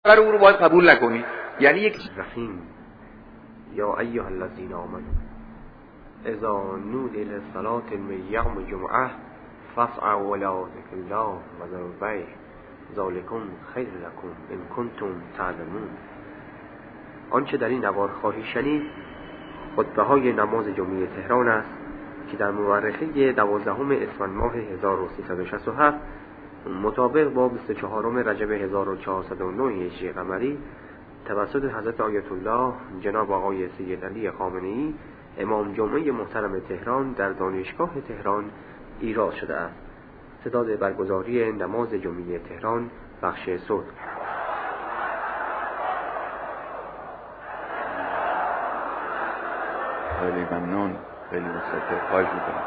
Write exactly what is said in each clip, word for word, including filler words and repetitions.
برای او رو باید قبول نکنی. یعنی یک رحیم یا ایها الذین آمنوا اذا نودی للصلاة من یوم الجمعة فاسعوا الی ذکر الله و ذروا البیع ذلکم خیر لکم ان کنتم تعلمون. آنچه در این نوار خواهی شنید خطبه های نماز جمعه تهران است که در مورخه دوازدهم اسفند ماه هزار و سیصد و شصت و هفت مطابق با بیست و چهارم رجب هزار و چهارصد و نه هجری قمری توسط حضرت آیت الله جناب آقای سید علی خامنه‌ای امام جمعه محترم تهران در دانشگاه تهران ایراد شده است. ستاد برگزاری نماز جمعه تهران بخش صوت. خیلی ممنون، خیلی متشکرم. خواهش میکنم.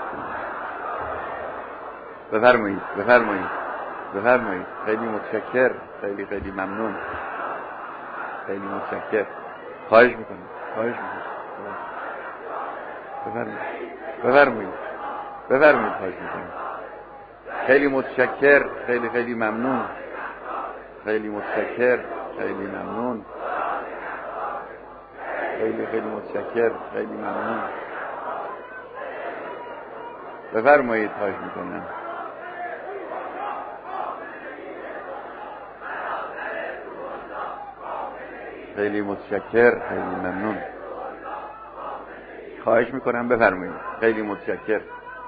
بفرمایید بفرمایید بفرمایید. خیلی متشکرم، خیلی خیلی ممنون، خیلی متشکرم. خواهش میکنم خواهش میکنم بفرمایید بفرمایید بفرمایید. خواهش میکنم. خیلی متشکرم، خیلی خیلی ممنون، خیلی متشکرم، خیلی ممنون، خیلی خیلی متشکرم، خیلی ممنون. بفرمایید. خواهش میکنم. خیلی متشکرم، خیلی ممنون. خواهش میکنم. بفرمایید. خیلی متشکرم.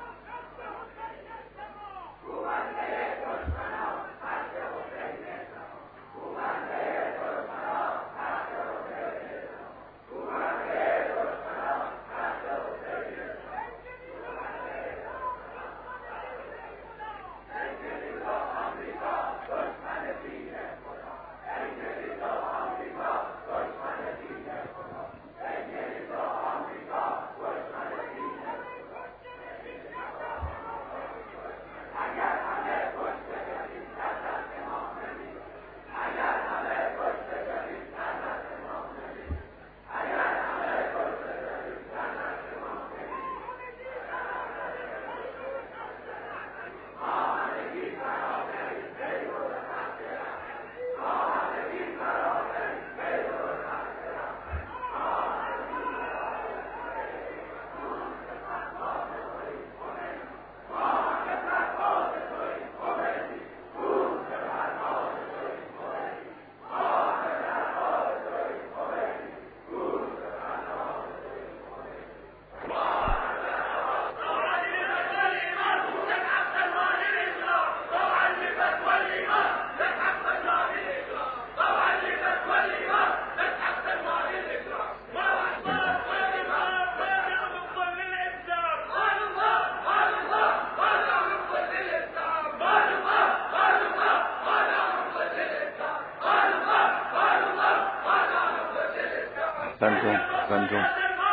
احسنتم احسنتم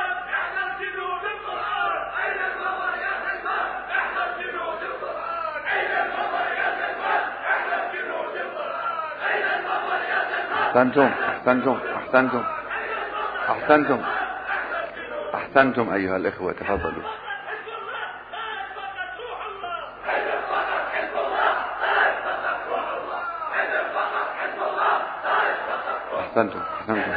احسنتم احسنتم احسنتم احسنتم أيها الإخوة. تفضلوا. احسنتم احسنتم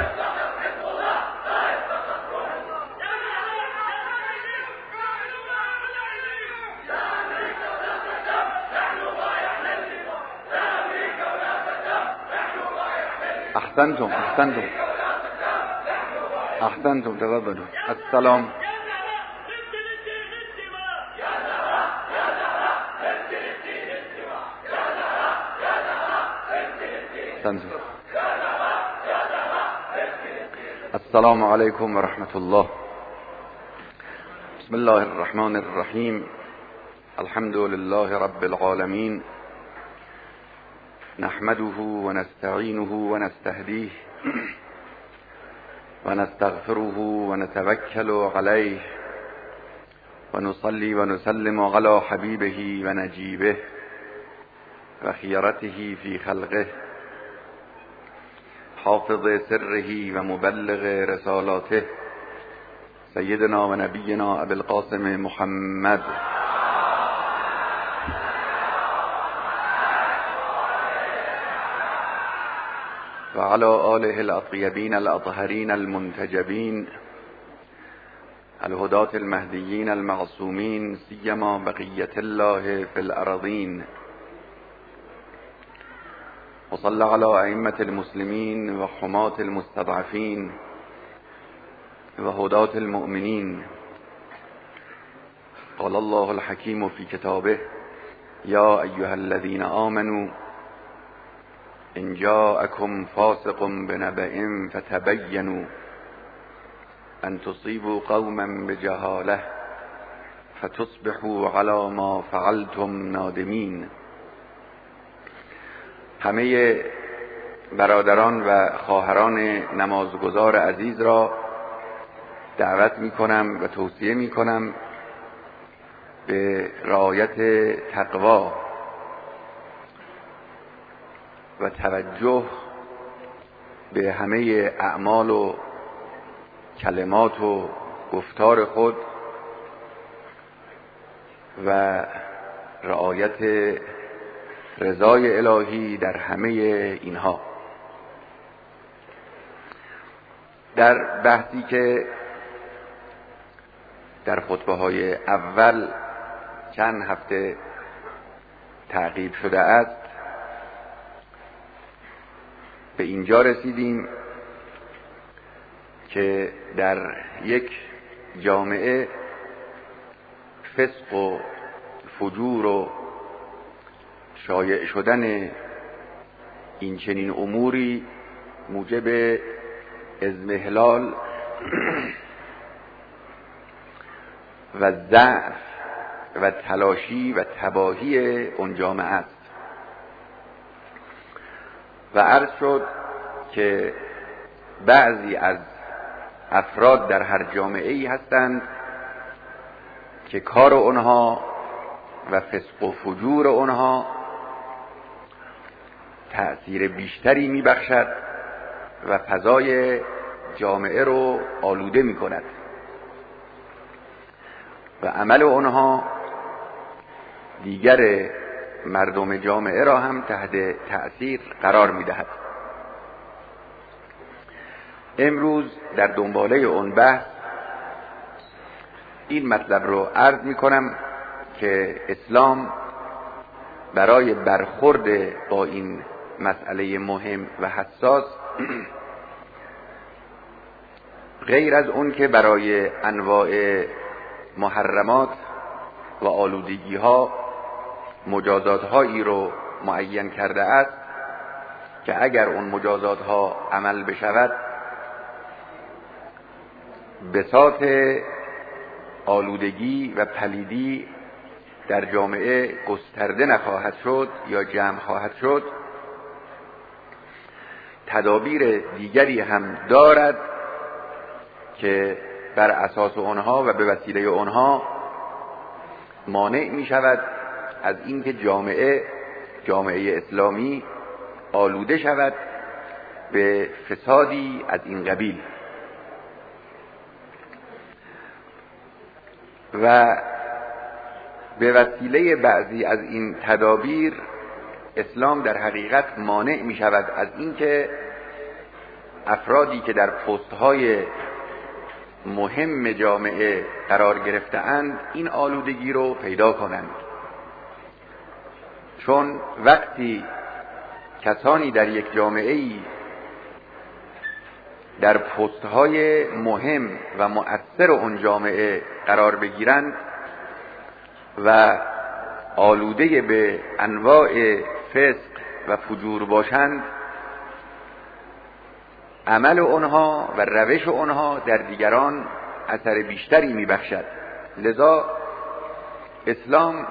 احسنتم احسنتم احسنتم. تفضلوا. السلام. احسنتم. السلام عليكم ورحمة الله. بسم الله الرحمن الرحيم. الحمد لله رب العالمين، نحمده ونستعينه ونستهديه ونستغفره ونتوكل عليه ونصلي ونسلم على حبيبه ونجيبه وخيرته في خلقه حافظ سره ومبلغ رسالاته سيدنا ونبينا أبي القاسم محمد وعلى آله الأطيبين الأطهرين المنتجبين الهداة المهديين المعصومين سيما بقية الله في الأرضين. وصلى على أئمة المسلمين وحماة المستضعفين وهداة المؤمنين. قال الله الحكيم في كتابه: يا أيها الذين آمنوا إن جاءكم فاسق بنبأ فتبينوا أن تصيبوا قوما بجهالة فتصبحوا على ما فعلتم نادمین. همه برادران و خواهران نمازگزار عزیز را دعوت می کنم و توصیه می کنم به رعایت تقوا و توجه به همه اعمال و کلمات و گفتار خود و رعایت رضای الهی در همه اینها. در بحثی که در خطبه های اول چند هفته تعقیب شده است به اینجا رسیدیم که در یک جامعه فسق و فجور و شایع شدن این چنین اموری موجب اضمحلال و ضعف و تلاشی و تباهی اون جامعه است. و عرض شد که بعضی از افراد در هر جامعه ای هستند که کار اونها و فسق و فجور اونها تأثیر بیشتری میبخشد و فضای جامعه رو آلوده میکند و عمل اونها دیگر مردم جامعه را هم تحت تأثیر قرار میدهد. امروز در دنباله اون بحث این مطلب رو عرض میکنم که اسلام برای برخورد با این مسئله مهم و حساس غیر از اون که برای انواع محرمات و آلودگی ها مجازات هایی رو معین کرده است که اگر اون مجازات ها عمل بشود بساط آلودگی و پلیدی در جامعه گسترده نخواهد شد یا جمع خواهد شد، تدابیر دیگری هم دارد که بر اساس آنها و به وسیله آنها مانع می شود از اینکه جامعه جامعه اسلامی آلوده شود به فسادی از این قبیل. و به وسیله بعضی از این تدابیر اسلام در حقیقت مانع می شود از اینکه افرادی که در پست‌های مهم جامعه قرار گرفته‌اند این آلودگی رو پیدا کنند. چون وقتی کسانی در یک جامعه‌ای در پست‌های مهم و مؤثر اون جامعه قرار بگیرند و آلوده به انواع فسق و فجور باشند، عمل اونها و روش اونها در دیگران اثر بیشتری میبخشد. لذا اسلام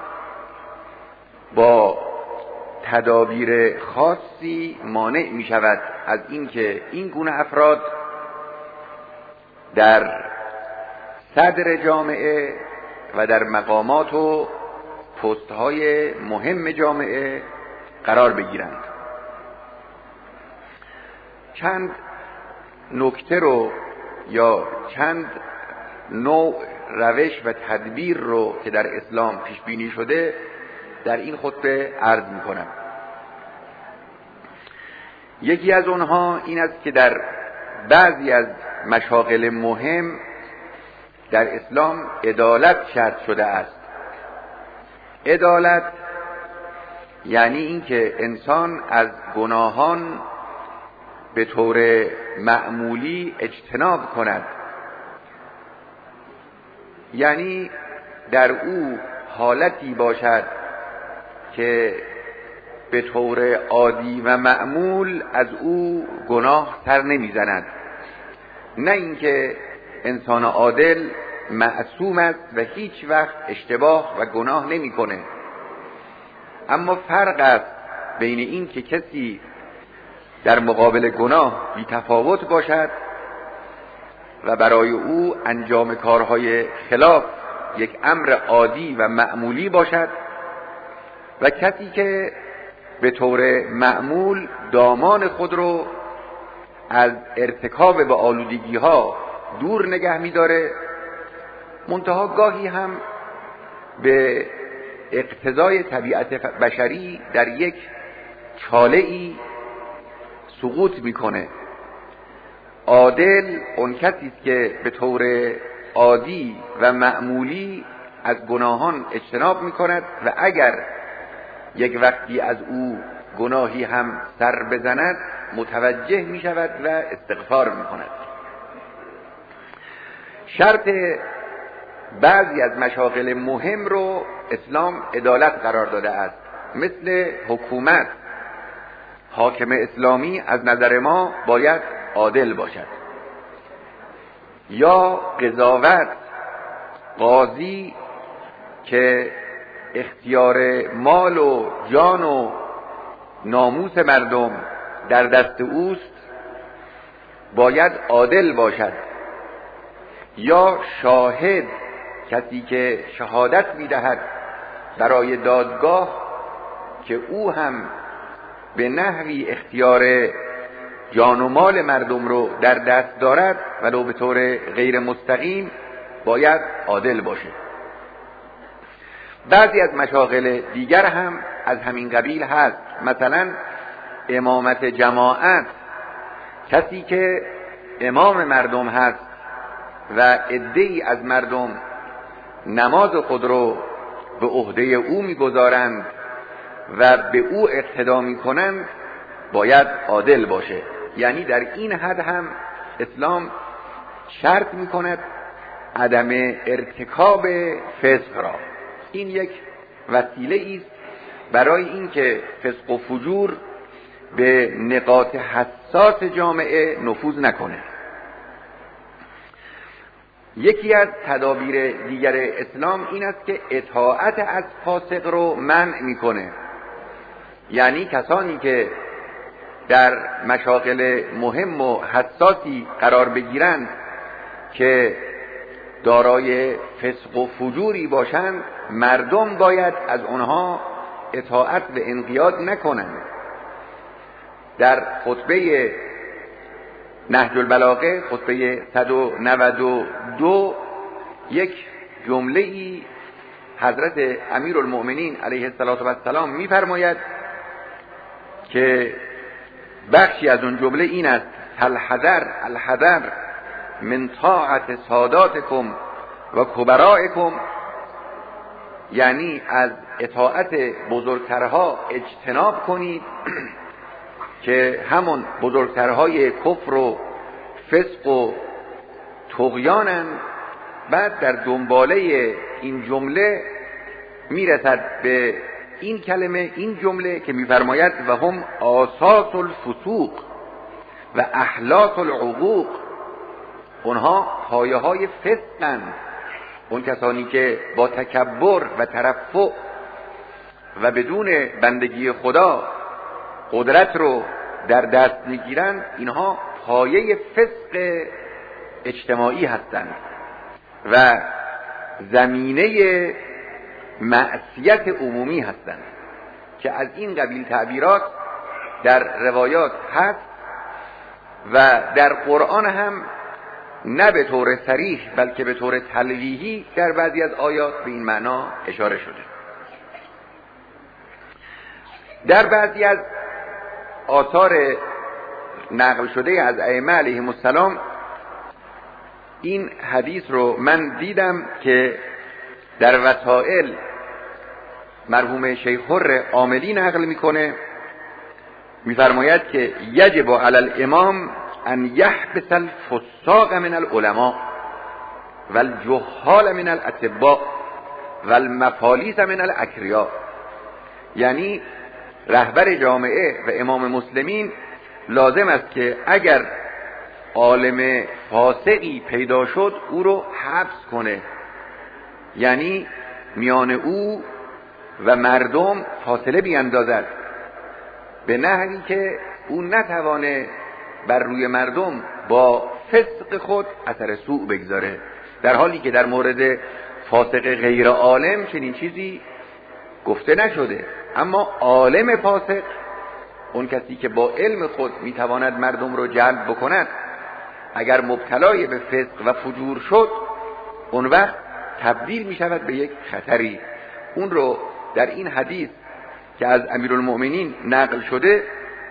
با تدابیر خاصی مانع می شود از اینکه این گونه افراد در صدر جامعه و در مقامات و پست‌های مهم جامعه قرار بگیرند. چند نکته رو یا چند نوع روش و تدبیر رو که در اسلام پیش بینی شده در این خطبه عرض میکنم. یکی از اونها این است که در بعضی از مشاغل مهم در اسلام عدالت شرط شده است. عدالت یعنی اینکه انسان از گناهان به طور معمولی اجتناب کند، یعنی در او حالتی باشد که به طور عادی و معمول از او گناه سر نمیزند، نه اینکه انسان عادل معصوم است و هیچ وقت اشتباه و گناه نمیکنه. اما فرق است بین این که کسی در مقابل گناه بی تفاوت باشد و برای او انجام کارهای خلاف یک امر عادی و معمولی باشد، و کسی که به طور معمول دامان خود رو از ارتکاب به آلودگی ها دور نگه می داره، منتها گاهی هم به اقتضای طبیعت بشری در یک چاله‌ای سقوط میکنه. عادل اون کسی است که به طور عادی و معمولی از گناهان اجتناب میکند و اگر یک وقتی از او گناهی هم سر بزند متوجه میشود و استغفار میکند. شرط بعضی از مشاغل مهم رو اسلام عدالت قرار داده است، مثل حکومت. حاکم اسلامی از نظر ما باید عادل باشد، یا قضاوت، قاضی که اختیار مال و جان و ناموس مردم در دست اوست باید عادل باشد، یا شاهد، کسی که شهادت میدهد برای دادگاه که او هم به نحوی اختیار جان و مال مردم رو در دست دارد ولو به طور غیر مستقیم، باید عادل باشه. بعضی از مشاغل دیگر هم از همین قبیل هست، مثلا امامت جماعت. کسی که امام مردم هست و عده‌ای از مردم نماز خود رو به عهده او میگذارند و به او اقتدا میکنند، باید عادل باشه. یعنی در این حد هم اسلام شرط میکند عدم ارتکاب فسق را. این یک وسیله است برای اینکه فسق و فجور به نقاط حساس جامعه نفوذ نکنه. یکی از تدابیر دیگر اسلام این است که اطاعت از فاسق رو منع میکنه. یعنی کسانی که در مشاغل مهم و حساسی قرار بگیرند که دارای فسق و فجوری باشند، مردم باید از آنها اطاعت و انقیاد نکنند. در خطبه نهج البلاغه، خطبه صد و نود و دو، یک جمله ای حضرت امیرالمؤمنین علیه السلام می‌فرماید که بخشی از اون جمله این است: الحذر الحذر من طاعت ساداتکم و کبرائکم، یعنی از اطاعت بزرگترها اجتناب کنید که همون بزرگترهای کفر و فسق و طغیانند. بعد در دنباله این جمله میرسد به این کلمه، این جمله که میفرماید و هم آساس الفسوق و احلاس العقوق، اونها پایه های فسقند. اون کسانی که با تکبر و ترفع و بدون بندگی خدا قدرت رو در دست میگیرند، اینها پایه فسق اجتماعی هستند و زمینه معصیت عمومی هستند، که از این قبیل تعبیرات در روایات هست و در قرآن هم نه به طور صریح بلکه به طور تلویحی در بعضی از آیات به این معنا اشاره شده. در بعضی از آثار نقل شده از ائمه علیهم السلام این حدیث رو من دیدم که در وسائل مرحوم شیخ حر عاملی نقل میکنه، میفرماید که یجب علی الامام ان یحبس الفساق من العلماء والجهال من الاطباء والمفالیس من الاکریا. یعنی رهبر جامعه و امام مسلمین لازم است که اگر عالم فاسقی پیدا شد او رو حبس کنه، یعنی میان او و مردم فاصله بیاندازد به نحوی که او نتوانه بر روی مردم با فسق خود اثر سوء بگذاره، در حالی که در مورد فاسق غیر عالم چنین چیزی گفته نشده. اما عالم فاسق، اون کسی که با علم خود میتواند مردم رو جلب بکند، اگر مبتلای به فسق و فجور شد اون وقت تبدیل میشود به یک خطری. اون رو در این حدیث که از امیرالمؤمنین نقل شده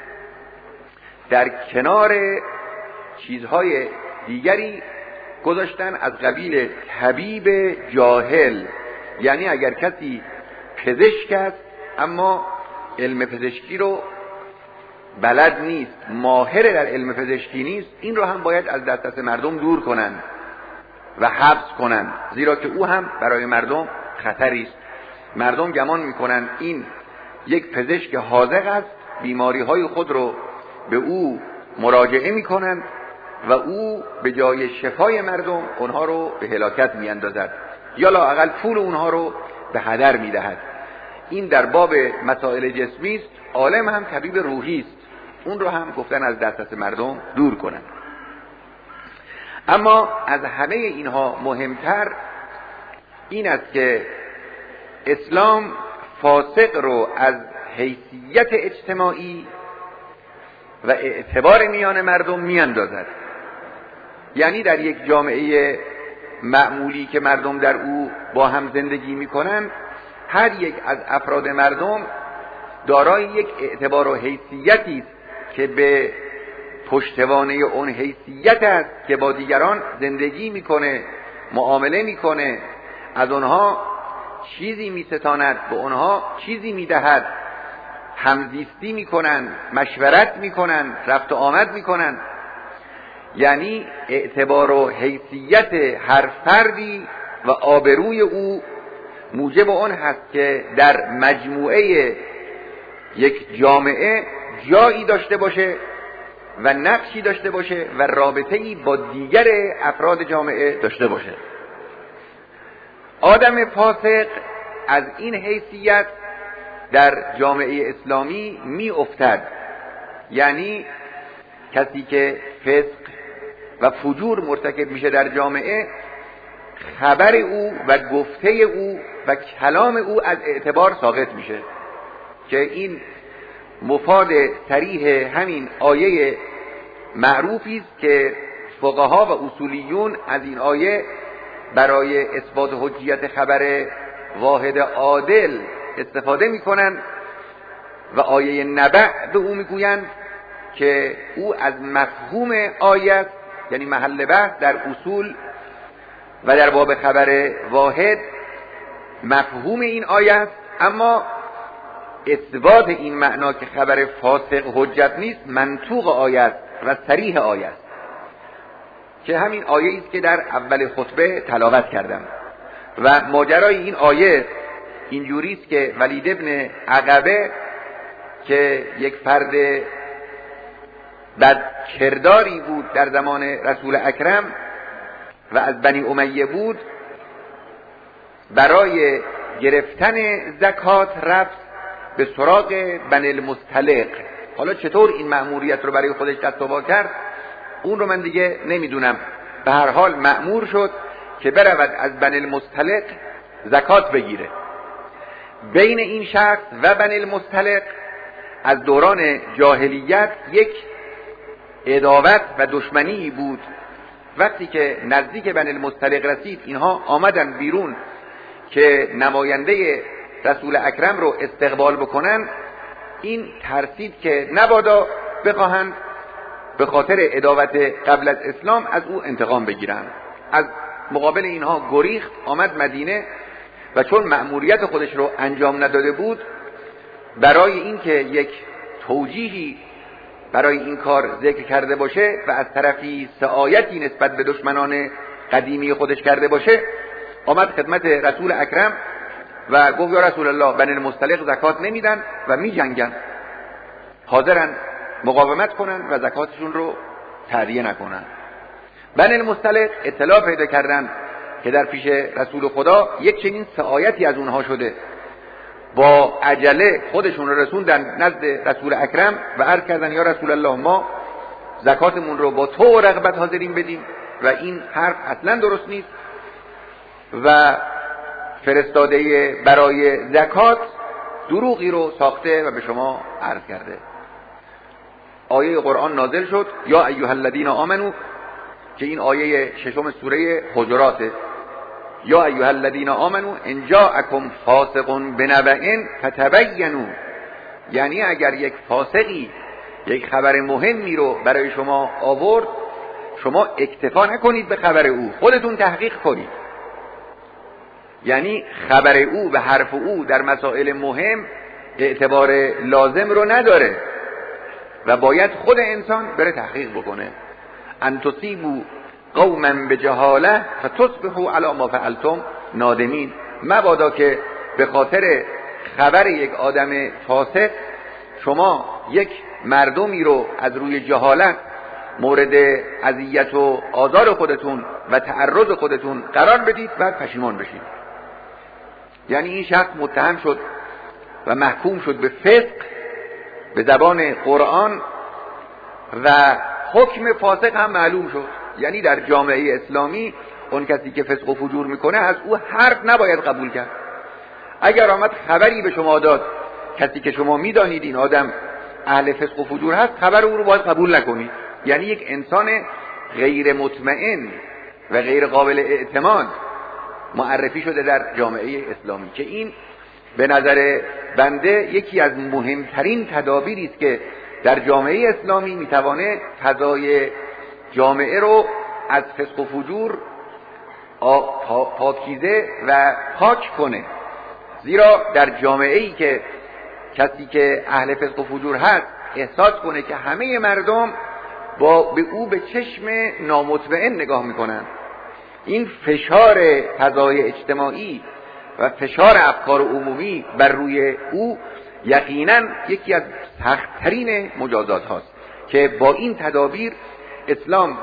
در کنار چیزهای دیگری گذاشتن از قبیل طبیب جاهل، یعنی اگر کسی پزشک است اما علم پزشکی رو بلد نیست، ماهر در علم پزشکی نیست، این رو هم باید از دسترس مردم دور کنن و حبس کنن، زیرا که او هم برای مردم خطری است. مردم گمان میکنن این یک پزشک حاذق است، بیماری های خود رو به او مراجعه میکنند و او به جای شفای مردم اونها رو به هلاکت میاندازد یا لااقل پول اونها رو به هدر میدهد. این در باب مسائل جسمی است. عالم هم طبیب روحی است، اون رو هم گفتن از دسترس مردم دور کنند. اما از همه اینها مهمتر این است که اسلام فاسق رو از حیثیت اجتماعی و اعتبار میان مردم میاندازد. یعنی در یک جامعه معمولی که مردم در او با هم زندگی میکنن، هر یک از افراد مردم دارای یک اعتبار و حیثیتی است که به پشتوانه اون حیثیت است که با دیگران زندگی میکنه، معامله میکنه، از اونها چیزی میستاند، به اونها چیزی میدهد، همزیستی میکنن، مشورت میکنن، رفت و آمد میکنن. یعنی اعتبار و حیثیت هر فردی و آبروی او موجب اون هست که در مجموعه یک جامعه جایی داشته باشه و نقشی داشته باشه و رابطه‌ای با دیگر افراد جامعه داشته باشه. آدم فاسق از این حیثیت در جامعه اسلامی می افتد، یعنی کسی که فسق و فجور مرتکب میشه در جامعه، خبر او و گفته او و کلام او از اعتبار ساقط میشه، که این مفاد صریح همین آیه معروفی است که فقها و اصولیون از این آیه برای اثبات حجیت خبر واحد عادل استفاده میکنن و آیه نبع به او میگویند که او از مفهوم آیه، یعنی محل بحث در اصول و در باب خبر واحد، مفهوم این آیه است، اما اثبات این معنا که خبر فاسق حجت نیست منطوق آیه است و صریح آیه است، که همین آیه است که در اول خطبه تلاوت کردم. و ماجرای این آیه اینجوری است که ولید ابن عقبه که یک فرد بد کرداری بود در زمان رسول اکرم و از بنی امیه بود، برای گرفتن زکات رفت به سراغ بنی المصطلق. حالا چطور این مأموریت رو برای خودش دست و پا کرد اون رو من دیگه نمیدونم. به هر حال مأمور شد که برود از بنی المصطلق زکات بگیره. بین این شخص و بنی المصطلق از دوران جاهلیت یک عداوت و دشمنی بود. وقتی که نزدیک بنی المصطلق رسید، اینها آمدن بیرون که نماینده رسول اکرم رو استقبال بکنن. این ترسید که نبادا بخواهند به خاطر عداوت قبل از اسلام از او انتقام بگیرن. از مقابل اینها گریخت، آمد مدینه و چون مأموریت خودش رو انجام نداده بود، برای اینکه یک توجیهی برای این کار ذکر کرده باشه و از طرفی سعایتی نسبت به دشمنان قدیمی خودش کرده باشه، آمد خدمت رسول اکرم و گفت یا رسول الله، بنی المصطلق زکات نمیدن و می جنگن، حاضرن مقاومت کنن و زکاتشون رو تهدیه نکنن. بنی المصطلق اطلاع پیدا کردن که در پیش رسول خدا یک چنین سعایتی از اونها شده، با عجله خودشون رو رسوندن نزد رسول اکرم و عرض کردن یا رسول الله، ما زکاتمون رو با تو رغبت حاضرین بدیم و این حرف اصلا درست نیست و فرستاده برای زکات دروغی رو ساخته و به شما عرض کرده. آیه قرآن نازل شد یا ایها الذین آمنو، که این آیه ششم سوره حجراته. یا ایها الذین آمنو ان جاءکم فاسق بنبأ فتبینوا، یعنی اگر یک فاسقی یک خبر مهمی رو برای شما آورد، شما اکتفا نکنید به خبر او، خودتون تحقیق کنید. یعنی خبر او و حرف او در مسائل مهم اعتبار لازم رو نداره و باید خود انسان بره تحقیق بکنه. ان تصیبوا قوما بجهاله فتصبحوا علی ما فعلتم نادمین. مبادا که به خاطر خبر یک آدم فاسق شما یک مردمی رو از روی جهالت مورد اذیت و آزار خودتون و تعرض خودتون قرار بدید و پشیمان بشید. یعنی این شخص متهم شد و محکوم شد به فسق به زبان قرآن و حکم فاسق هم معلوم شد. یعنی در جامعه اسلامی اون کسی که فسق و فجور میکنه از او حرف نباید قبول کرد. اگر آمد خبری به شما داد کسی که شما میدانید این آدم اهل فسق و فجور هست، خبر او رو باید قبول نکنید. یعنی یک انسان غیر مطمئن و غیر قابل اعتماد معرفی شده در جامعه اسلامی، که این به نظر بنده یکی از مهمترین تدابیری است که در جامعه اسلامی میتوانه فضای جامعه رو از فسق و فجور پاکیزه و پاک کنه. زیرا در جامعه ای که کسی که اهل فسق و فجور هست احساس کنه که همه مردم با به او به چشم نامطمئن نگاه میکنن، این فشار فضای اجتماعی و فشار افکار عمومی بر روی او یقینا یکی از سخت‌ترین مجازات هاست که با این تدابیر اسلام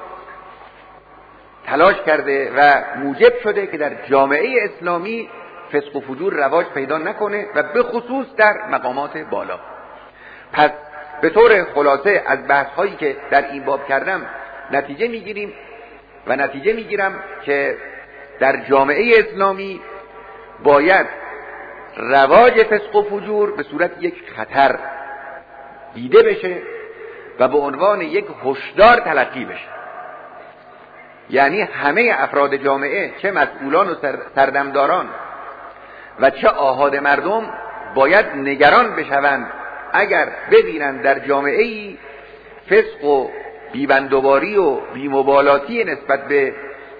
تلاش کرده و موجب شده که در جامعه اسلامی فسق و فجور رواج پیدا نکنه و به خصوص در مقامات بالا. پس به طور خلاصه از بحث هایی که در این باب کردم نتیجه میگیریم و نتیجه میگیرم که در جامعه اسلامی باید رواج فسق و فجور به صورت یک خطر دیده بشه و به عنوان یک هشدار تلقی بشه. یعنی همه افراد جامعه، چه مسئولان و سردمداران و چه آحاد مردم، باید نگران بشوند اگر ببینند در جامعه ای فسق و بیبندوباری و بیمبالاتی نسبت به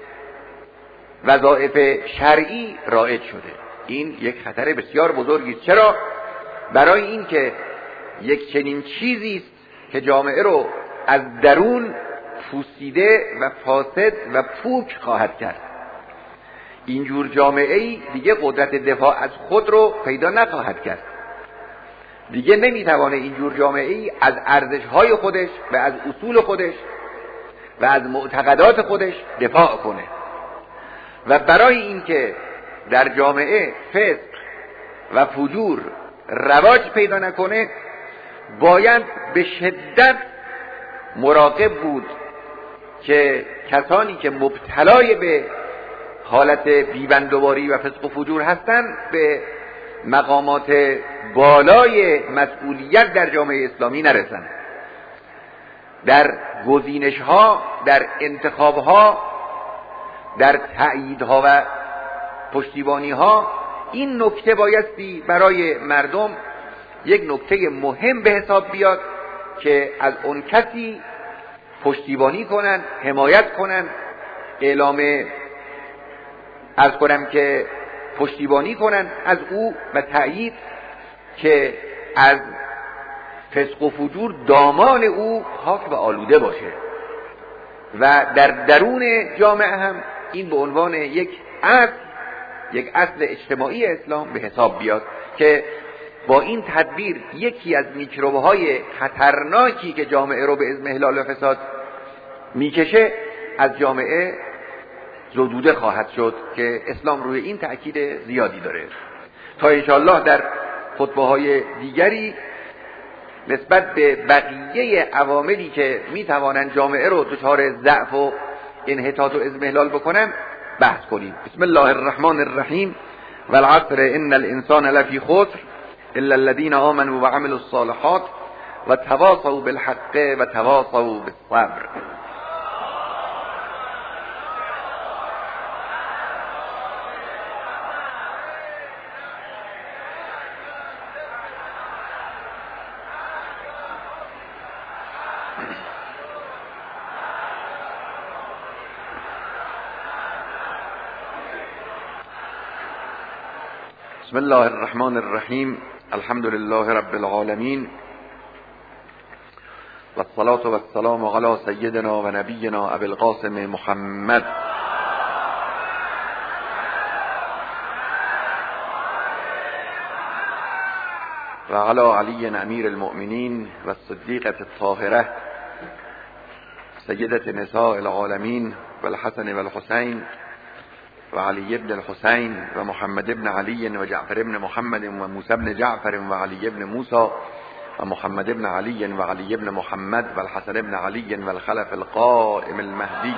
وظایف شرعی رایج شده. این یک خطر بسیار بزرگی است. چرا؟ برای این که یک چنین چیزی است که جامعه رو از درون پوسیده و فاسد و پوک خواهد کرد. اینجور جامعه ای دیگه قدرت دفاع از خود رو پیدا نخواهد کرد. دیگه نمیتوانه اینجور جامعه ای از ارزش‌های خودش و از اصول خودش و از معتقدات خودش دفاع کنه. و برای اینکه در جامعه فسق و فجور رواج پیدا نکنه، باید به شدت مراقب بود که کسانی که مبتلای به حالت بیبندوباری و فسق و فجور هستند به مقامات بالای مسئولیت در جامعه اسلامی نرسند. در گزینش‌ها، در انتخاب‌ها، در تأییدها و پشتیبانی‌ها این نکته بایستی برای مردم یک نکته مهم به حساب بیاد که از اون کسی پشتیبانی کنن، حمایت کنن، اعلام عرض کنم که پشتیبانی کنن از او و تأیید که از فسق و فجور دامان او پاک و آلوده باشه و در درون جامعه هم این به عنوان یک اصل یک اصل اجتماعی اسلام به حساب بیاد که با این تدبیر یکی از میکروب‌های خطرناکی که جامعه رو به اضمحلال و فساد میکشه از جامعه زدوده خواهد شد که اسلام روی این تأکید زیادی داره. تا انشاءالله در خطبه‌های دیگری نسبت به بقیه عواملی که میتوانند جامعه رو دچار ضعف و انحطاط و اضمحلال بکنن بحث کنیم. بسم الله الرحمن الرحیم والعصر ان الانسان لفی خسر الا الذين آمنوا وعملوا الصالحات وتواصوا بالحق وتواصوا بالصبر. بسم الله الرحمن الرحیم الحمد لله رب العالمین والصلاة والسلام علی سیدنا و نبینا ابی القاسم محمد و علی علی امیر المؤمنین و الصدیقة الطاهرة سیدة نساء العالمین و الحسن و الحسین و علی ابن الحسین و محمد ابن علی و جعفر ابن محمد و موسی ابن جعفر و علی ابن موسی و محمد ابن علی و علی ابن محمد و الحسن ابن علی و الخلف القائم المهدی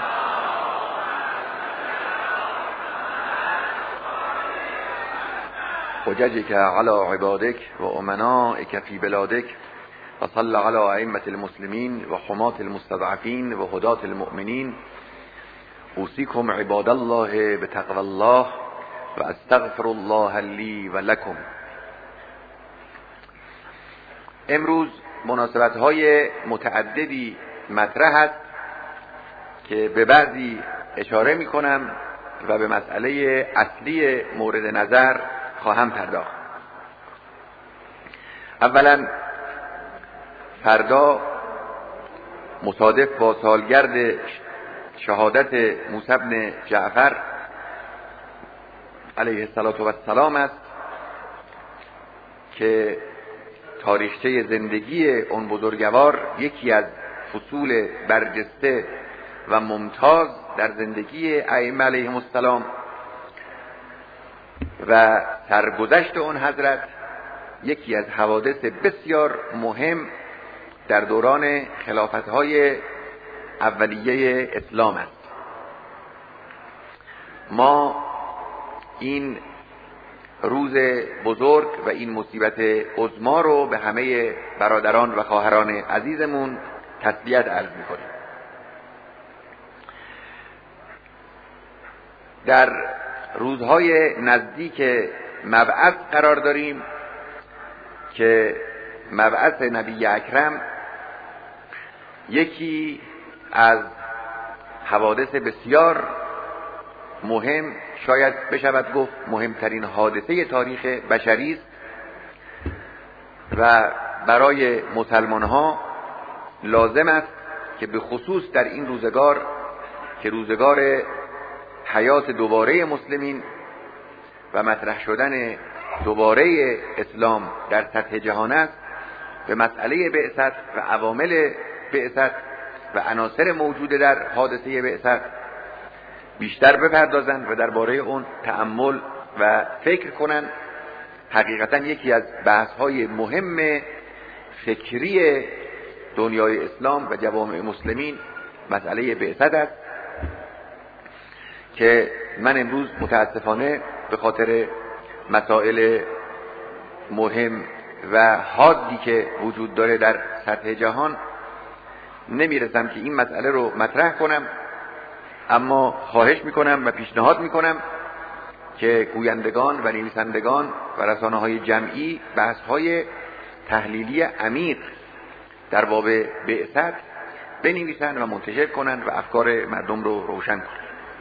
حججك على عبادك و امنائك في بلادك و صل على ائمة المسلمین و حماة المستضعفین و هداة المؤمنین. اوصیکم عباد الله بتقوى الله و استغفر الله لی و لکم. امروز مناسبت‌های متعددی مطرح است که به بعضی اشاره می‌کنم و به مسئله اصلی مورد نظر خواهم پرداخت. اولا فردا مصادف با سالگرد شهادت موسی بن جعفر علیه السلام است که تاریخچه زندگی اون بزرگوار یکی از فصول برجسته و ممتاز در زندگی ائمه علیهم السلام و سرگذشت اون حضرت یکی از حوادث بسیار مهم در دوران خلافت‌های اولیه اسلام است. ما این روز بزرگ و این مصیبت عظما رو به همه برادران و خواهران عزیزمون تسلیت عرض می‌کنیم. در روزهای نزدیک مبعث قرار داریم که مبعث نبی اکرم یکی از حوادث بسیار مهم، شاید بشود گفت مهمترین حادثه تاریخ بشری است و برای مسلمان ها لازم است که به خصوص در این روزگار که روزگار حیات دوباره مسلمین و مطرح شدن دوباره اسلام در سطح جهان است، به مسئله بعثت و عوامل بعثت و عناصر موجود در حادثه بعثت بیشتر بپردازند و درباره اون تأمل و فکر کنند. حقیقتا یکی از بحث‌های مهم فکری دنیای اسلام و جوامع مسلمین مسئله بعثت است که من امروز متاسفانه به خاطر مسائل مهم و حادی که وجود داره در سطح جهان نمیرسم که این مسئله رو مطرح کنم، اما خواهش میکنم و پیشنهاد میکنم که گویندگان و نویسندگان و رسانه های جمعی بحث های تحلیلی عمیق در باب بعثت بنویسن و منتشر کنن و افکار مردم رو روشن کنن.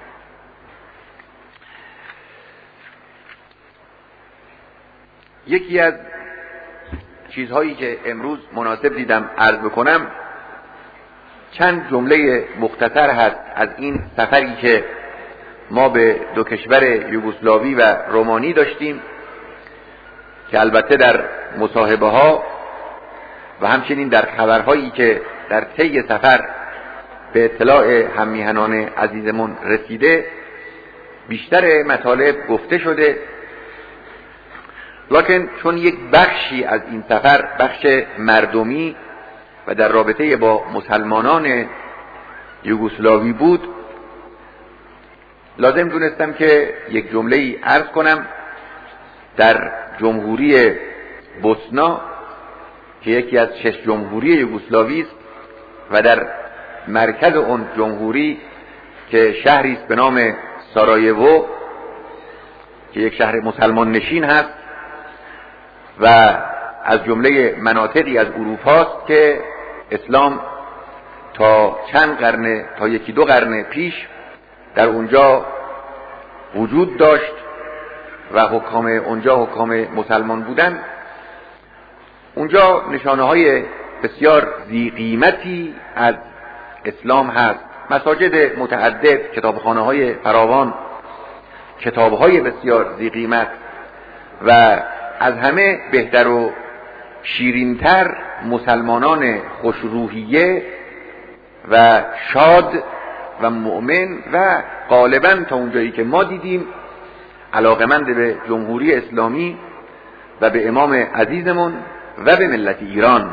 یکی از چیزهایی که امروز مناسب دیدم عرض بکنم چند جمله مختصر هست از این سفری که ما به دو کشور یوگسلاوی و رومانی داشتیم که البته در مصاحبه ها و همچنین در خبرهایی که در طی سفر به اطلاع هممیهنان عزیزمون رسیده بیشتر مطالب گفته شده، لکن چون یک بخشی از این سفر بخش مردمی و در رابطه با مسلمانان یوگسلاوی بود، لازم دونستم که یک جمله ای عرض کنم. در جمهوری بوسنا که یکی از شش جمهوری یوگسلاوی است و در مرکز اون جمهوری که شهری است به نام سارایوو که یک شهر مسلمان نشین هست و از جمله مناطقی از اروپا است که اسلام تا چند قرن تا یکی دو قرن پیش در اونجا وجود داشت و حکام اونجا حکام مسلمان بودن. اونجا نشانه های بسیار ذی قیمتی از اسلام هست، مساجد متعدد، کتابخانه های فراوان، کتاب های بسیار ذی قیمت و از همه بهتر و شیرینتر مسلمانان خوشروحیه و شاد و مؤمن و غالبا تا اونجایی که ما دیدیم علاقمند به جمهوری اسلامی و به امام عزیزمون و به ملت ایران.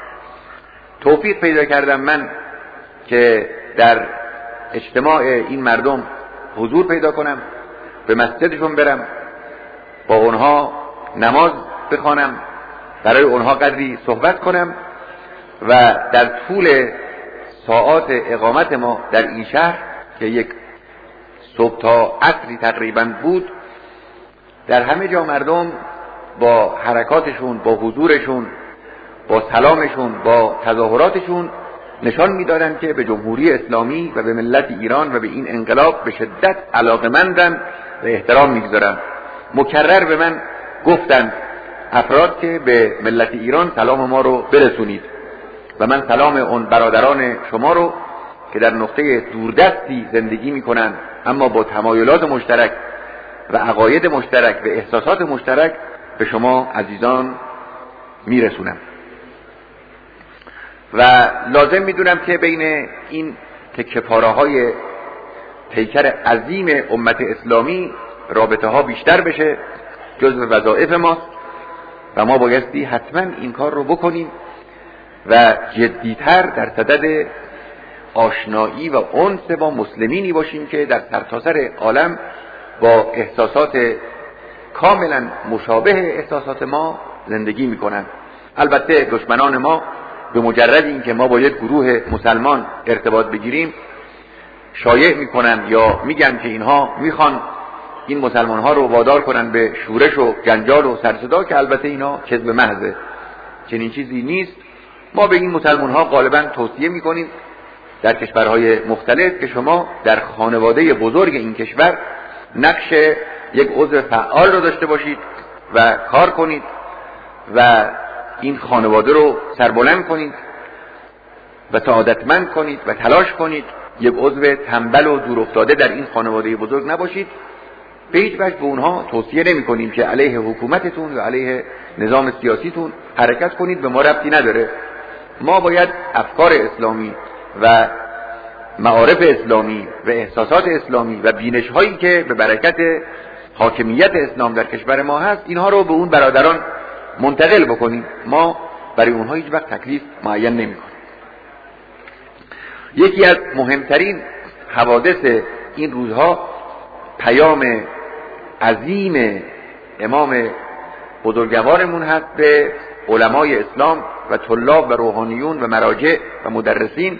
توفیق پیدا کردم من که در اجتماع این مردم حضور پیدا کنم، به مسجدشون برم، با اونها نماز بخوانم، برای اونها قدری صحبت کنم و در طول ساعات اقامت ما در این شهر که یک صبح تا عصری تقریبا بود، در همه جا مردم با حرکاتشون، با حضورشون، با سلامشون، با تظاهراتشون نشان میدادن که به جمهوری اسلامی و به ملت ایران و به این انقلاب به شدت علاقمندن و احترام میگذارن. مکرر به من گفتند افراد که به ملت ایران سلام ما رو برسونید و من سلام اون برادران شما رو که در نقطه دوردستی زندگی میکنن اما با تمایلات مشترک و عقاید مشترک و احساسات مشترک به شما عزیزان میرسونم. و لازم میدونم که بین این تکه پاره های پیکر عظیم امت اسلامی رابطه ها بیشتر بشه، جزو وظایف ماست و ما بایستی حتما این کار رو بکنیم و جدیتر در صدد آشنایی و انس با مسلمینی باشیم که در سرتاسر عالم با احساسات کاملا مشابه احساسات ما زندگی میکنن. البته دشمنان ما به مجرد این که ما با یک گروه مسلمان ارتباط بگیریم شایع میکنن یا میگن که اینها میخوان این مسلمان ها رو وادار کنن به شورش و جنجال و سرصدا، که البته اینا کذب محضه، چنین چیزی نیست. ما به این مسلمان ها غالبا توصیه میکنیم در کشورهای مختلف که شما در خانواده بزرگ این کشور نقش یک عضو فعال رو داشته باشید و کار کنید و این خانواده رو سربلند کنید و سعادتمند کنید و تلاش کنید. یک عضو تنبل و دور افتاده در این خانواده بزرگ نباشید. به هیچ وجه به اونها توصیه نمی کنیم که علیه حکومتتون و علیه نظام سیاسیتون حرکت کنید، به ما ربطی نداره. ما باید افکار اسلامی و معارف اسلامی و احساسات اسلامی و بینش هایی که به برکت حاکمیت اسلام در کشور ما هست اینها رو به اون برادران منتقل بکنیم. ما برای اونها هیچ وقت تکلیف معین نمی کنیم. یکی از مهمترین حوادث این روزها پیام عظیم امام بزرگوارمون هست به علمای اسلام و طلاب و روحانیون و مراجع و مدرسین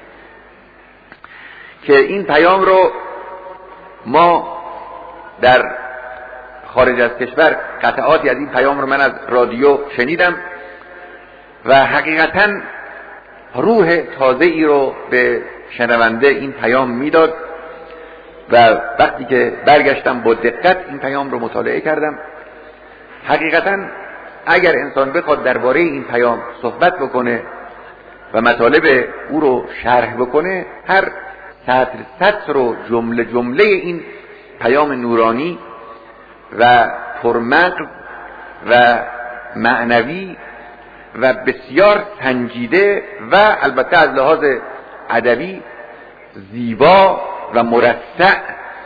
که این پیام رو ما در خارج از کشور قطعاتی از این پیام رو من از رادیو شنیدم و حقیقتاً روح تازه ای رو به شنونده این پیام میداد و وقتی که برگشتم با دقت این پیام رو مطالعه کردم، حقیقتاً اگر انسان بخواد درباره این پیام صحبت بکنه و مطالب او رو شرح بکنه، هر سطر سطر و جمله جمله این پیام نورانی و پرمغز و معنوی و بسیار سنجیده و البته از لحاظ ادبی زیبا و مرصع،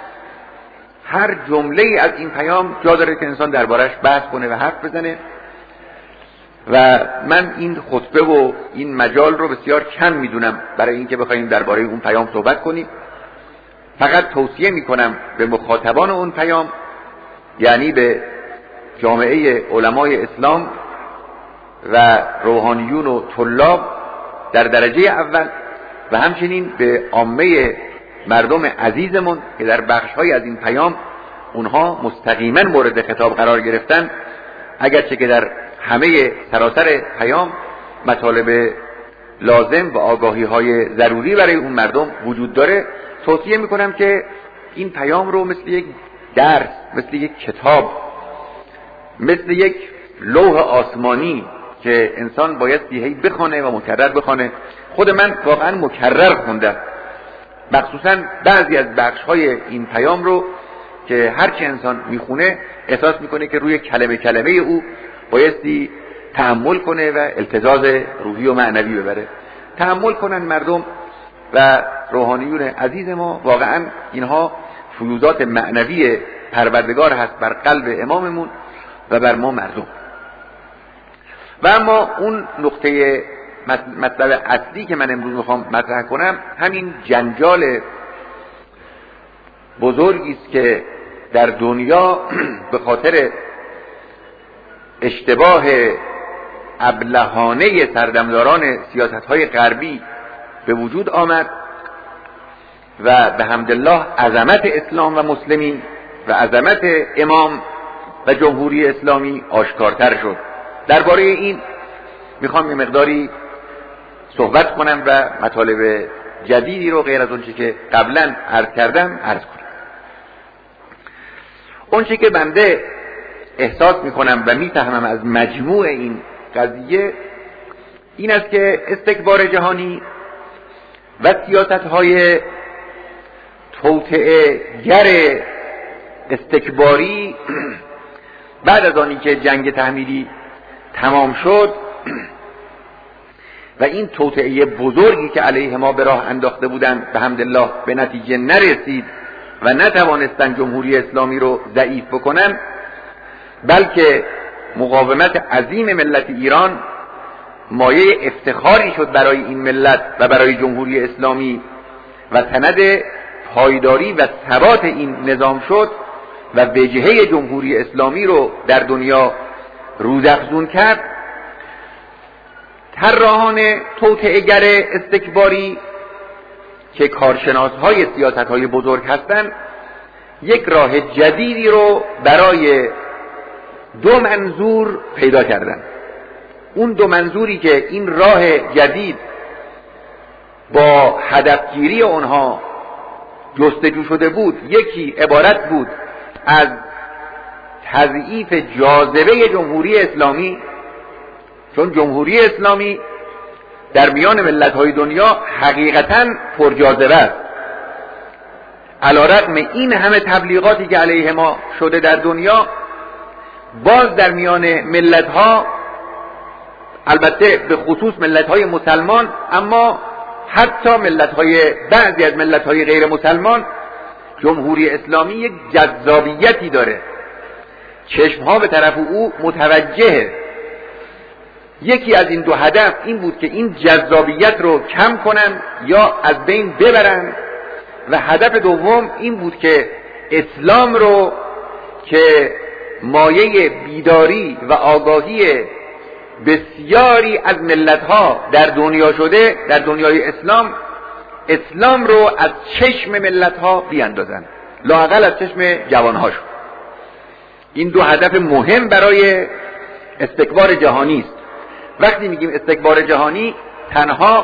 هر جمله از این پیام جا داره که انسان دربارش بحث کنه و حرف بزنه. و من این خطبه و این مجال رو بسیار کم میدونم برای اینکه بخوایم درباره اون پیام صحبت کنیم. فقط توصیه میکنم به مخاطبان اون پیام، یعنی به جامعه علمای اسلام و روحانیون و طلاب در درجه اول، و همچنین به عامه مردم عزیزمون که در بخش‌های از این پیام اونها مستقیما مورد خطاب قرار گرفتن، اگرچه که در همه سراسر پیام مطالب لازم و آگاهی‌های ضروری برای اون مردم وجود داره. توصیه میکنم که این پیام رو مثل یک درس، مثل یک کتاب، مثل یک لوح آسمانی که انسان باید هی بخونه و مکرر بخونه. خود من واقعا مکرر خوندم، مخصوصا بعضی از بخش‌های این پیام رو که هرچی انسان میخونه احساس میکنه که روی کلمه کلمه او بایستی تأمل کنه و التزاز روحی و معنوی ببره. تأمل کنن مردم و روحانیون عزیز ما، واقعا اینها فیوضات معنوی پروردگار هست بر قلب اماممون و بر ما مردم. و اما اون نقطه مطلب اصلی که من امروز میخوام مطرح کنم همین جنجال بزرگی است که در دنیا به خاطر اشتباه ابلهانه سردمداران سیاست‌های غربی به وجود آمد و به حمدالله عظمت اسلام و مسلمین و عظمت امام و جمهوری اسلامی آشکارتر شد. درباره این میخوام یه مقداری صحبت کنم و مطالب جدیدی رو غیر از اون چی که قبلا عرض کردم عرض کنم. اون چی که بنده احساس میکنم و میفهمم از مجموع این قضیه این است که استکبار جهانی و سیاست‌های توطئه گر استکباری بعد از آنی که جنگ تحمیلی تمام شد و این توطئه بزرگی که علیه ما به راه انداخته بودند به حمدالله به نتیجه نرسید و نتوانستن جمهوری اسلامی رو ضعیف بکنن، بلکه مقاومت عظیم ملت ایران مایه افتخاری شد برای این ملت و برای جمهوری اسلامی و سند پایداری و ثبات این نظام شد و وجهه جمهوری اسلامی رو در دنیا رودافزون کرد. طراحان توطئه‌گر استکباری که کارشناس‌های سیاست‌های بزرگ هستند یک راه جدیدی رو برای دو منظور پیدا کردن. اون دو منظوری که این راه جدید با هدفگیری اونها جستجو شده بود، یکی عبارت بود از تضعیف جاذبه جمهوری اسلامی، چون جمهوری اسلامی در میان ملت‌های دنیا حقیقتاً پرجاذبه است. علی‌رغم این همه تبلیغاتی که علیه ما شده در دنیا، باز در میان ملت‌ها، البته به خصوص ملت‌های مسلمان، اما حتی ملت‌های بعضی از ملت‌های غیر مسلمان، جمهوری اسلامی یک جذابیتی داره، چشم‌ها به طرف او متوجهه. یکی از این دو هدف این بود که این جذابیت رو کم کنن یا از بین ببرن، و هدف دوم این بود که اسلام رو که مایه بیداری و آگاهی بسیاری از ملت‌ها در دنیا شده، در دنیای اسلام، اسلام رو از چشم ملت‌ها بیاندازن، لااقل از چشم جوان‌هاشون. این دو هدف مهم برای استکبار جهانی است. وقتی میگیم استکبار جهانی، تنها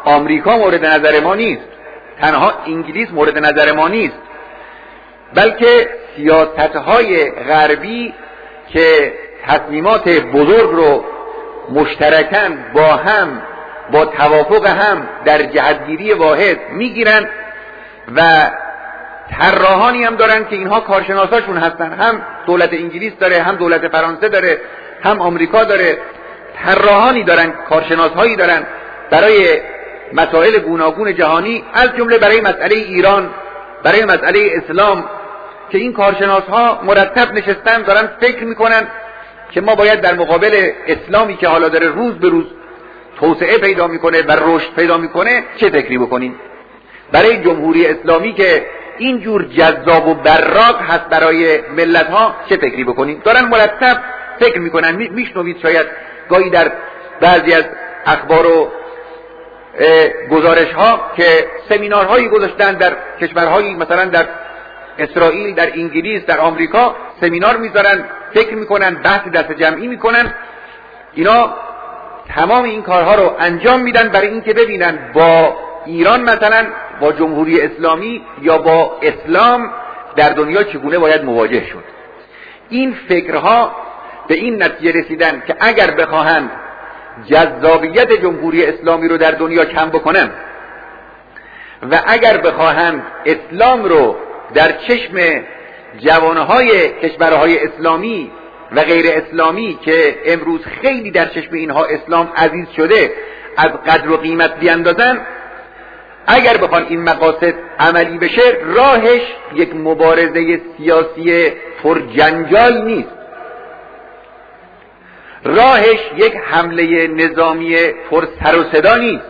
آمریکا مورد نظر ما نیست، تنها انگلیس مورد نظر ما نیست، بلکه سیاست‌های غربی که تصمیمات بزرگ رو مشترکاً با هم با توافق هم در جهتگیری واحد میگیرن و طراحانی هم دارن که اینها کارشناساشون هستن، هم دولت انگلیس داره، هم دولت فرانسه داره، هم آمریکا داره، طراحانی دارن، کارشناسهایی دارن برای مسائل گوناگون جهانی، از جمله برای مسئله ایران، برای مسئله اسلام، که این کارشناسها مرتب نشستن دارن فکر میکنن که ما باید در مقابل اسلامی که حالا داره روز به روز توسعه پیدا میکنه و رشد پیدا میکنه چه فکری بکنیم، برای جمهوری اسلامی که اینجور جذاب و براق هست برای ملت ها چه فکری بکنیم. دارن مرتب فکر میکنن. میشنوید شاید گاهی در بعضی از اخبار و گزارش ها که سمینارهایی گذاشتن در کشورهایی مثلا در اسرائیل، در انگلیس، در آمریکا، سمینار میذارن، فکر میکنن، بحث دست جمعی میکنن. اینا تمام این کارها رو انجام میدن برای اینکه ببینن با ایران مثلا، با جمهوری اسلامی یا با اسلام در دنیا چگونه باید مواجه شد. این فکرها به این نتیجه رسیدن که اگر بخواهند جذابیت جمهوری اسلامی رو در دنیا کم بکنن و اگر بخواهند اسلام رو در چشم جوانهای کشورهای اسلامی و غیر اسلامی که امروز خیلی در چشم اینها اسلام عزیز شده از قدر و قیمت بیندازن، اگر بخوان این مقاصد عملی بشه، راهش یک مبارزه سیاسی پرجنجال نیست، راهش یک حمله نظامی پر سر و صدا نیست.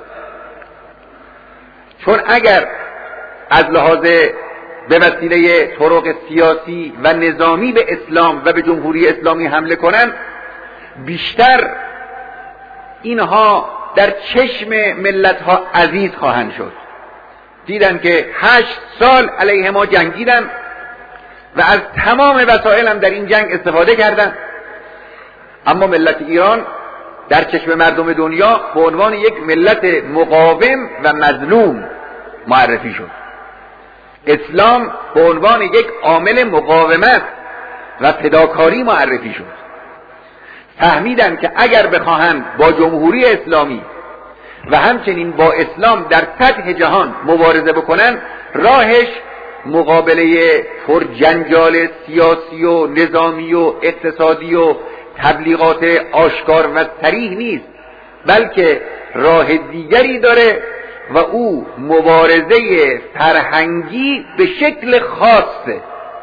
چون اگر از لحاظ به وسیله طرق سیاسی و نظامی به اسلام و به جمهوری اسلامی حمله کنن، بیشتر اینها در چشم ملت‌ها عزیز خواهند شد. دیدن که هشت سال علیه ما جنگیدن و از تمام وسایل هم در این جنگ استفاده کردن، اما ملت ایران در چشم مردم دنیا به عنوان یک ملت مقاوم و مظلوم معرفی شد. اسلام به عنوان یک عامل مقاومت و فداکاری معرفی شد. فهمیدن که اگر بخواهند با جمهوری اسلامی و همچنین با اسلام در سطح جهان مبارزه بکنن، راهش مقابله پرجنجال سیاسی و نظامی و اقتصادی و تبلیغات آشکار و صریح نیست، بلکه راه دیگری داره و او مبارزه فرهنگی به شکل خاصه.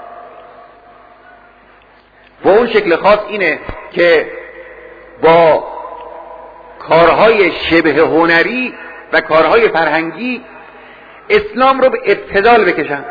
و اون شکل خاص اینه که با کارهای شبه هنری و کارهای فرهنگی اسلام رو به اعتدال بکشن،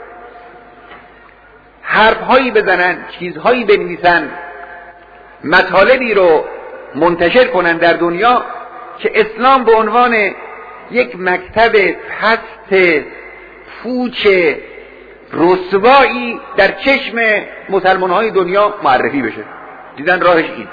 حرفهایی بزنن، چیزهایی بنویسن، مطالبی رو منتشر کنن در دنیا که اسلام به عنوان یک مکتب پست پوچ رسوایی در چشم مسلمان‌های دنیا معرفی بشه. دیدن راهش این.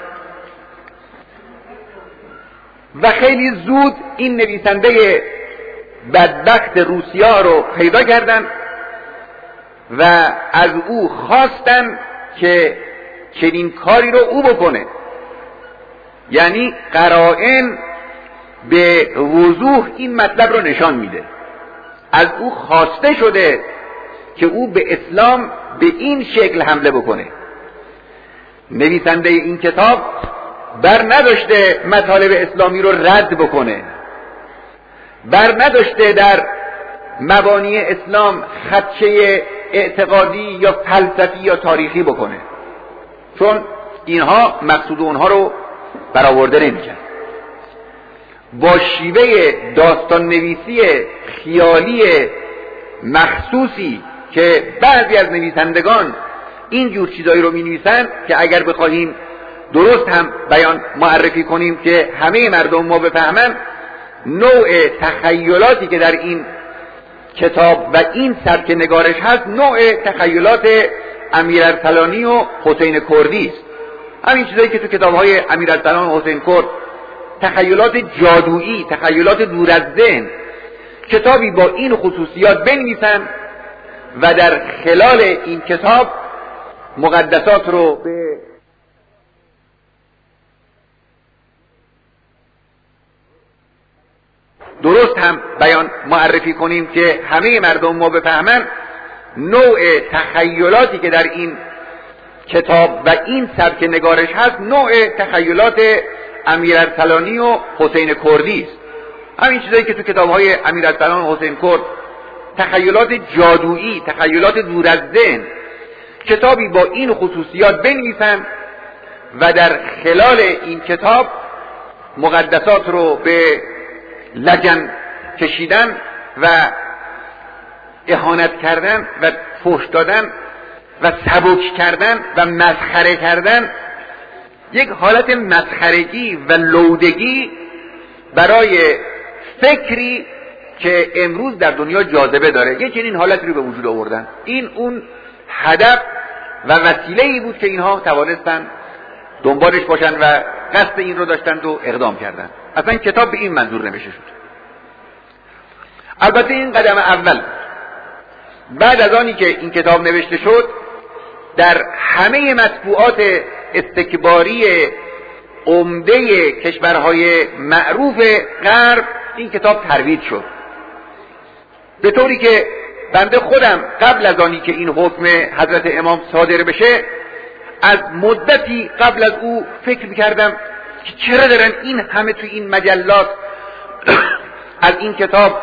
و خیلی زود این نویسنده بدبخت روسیا رو پیدا کردن و از او خواستن که چنین کاری رو او بکنه. یعنی قرائن به وضوح این مطلب رو نشان میده. از او خواسته شده که او به اسلام به این شکل حمله بکنه. نویسنده این کتاب بر نداشته مطالب اسلامی رو رد بکنه، بر نداشته در مبانی اسلام خدشه اعتقادی یا فلسفی یا تاریخی بکنه، چون اینها مقصود اونها رو برآورده نمی‌کنه. با شیوه داستان نویسی خیالی مخصوصی که بعضی از نویسندگان اینجور چیزایی رو می‌نویسن که اگر بخواهیم درست هم بیان معرفی کنیم که همه مردم ما بفهمن، نوع تخیلاتی که در این کتاب و این سبک نگارش هست نوع تخیلات امیرارسلانی و حسین کردی است. همین چیزایی که تو کتاب‌های امیرارسلان و حسین کرد تخیلات جادویی، تخیلات دور از ذهن، کتابی با این خصوصیات بنویسن و در خلال این کتاب مقدسات رو به درست هم بیان معرفی کنیم که همه مردم ما بفهمن نوع تخیلاتی که در این کتاب و این سبک نگارش هست نوع تخیلات امیرارسلانی و حسین کردی است. همین چیزایی که تو کتاب‌های امیرارسلان و حسین کرد، تخیلات جادویی، تخیلات دور از ذهن، کتابی با این خصوصیات بنویسن و در خلال این کتاب مقدسات رو به لجن کشیدن و اهانت کردن و فحش دادن و سبک کردن و مسخره کردن، یک حالت مسخرگی و لودگی برای فکری که امروز در دنیا جاذبه داره، یک چنین حالتی رو به وجود آوردن. این اون هدف و وسیله‌ای بود که اینها توانستن دنبالش باشن و قصد این رو داشتند و اقدام کردن. اصلا کتاب به این منظور نوشته شد. البته این قدم اول. بعد از آنی که این کتاب نوشته شد، در همه مطبوعات استکباری عمده کشورهای معروف غرب این کتاب ترویج شد، به طوری که بنده خودم قبل از آنی که این حکم حضرت امام صادر بشه از مدتی قبل از او فکر می‌کردم که چرا دارن این همه توی این مجلات از این کتاب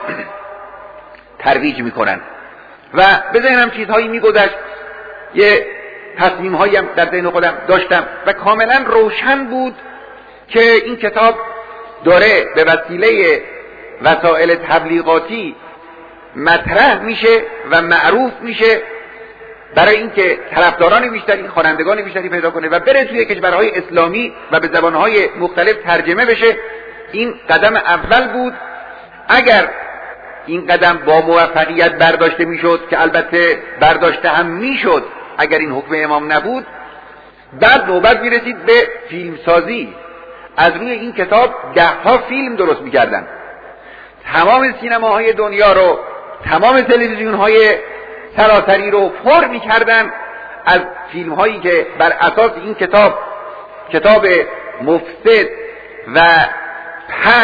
ترویج میکنن و به ذهنم چیزهایی میگذشت، یه تصمیم‌هایی هم در ذهن خودم داشتم و کاملا روشن بود که این کتاب داره به وسیله وسایل تبلیغاتی مطرح میشه و معروف میشه برای اینکه طرفداران بیشتری، خوانندگان بیشتری پیدا کنه و بره توی کشورهای اسلامی و به زبانهای مختلف ترجمه بشه. این قدم اول بود. اگر این قدم با موفقیت برداشته میشد، که البته برداشته هم میشد اگر این حکم امام نبود، بعد نوبت میرسید به فیلمسازی. از روی این کتاب ده ها فیلم درست میکردن. تمام سینماهای دنیا رو، تمام تلویزیونهای سراسری رو پر میکردن از فیلم هایی که بر اساس این کتاب، کتاب مفسد و پس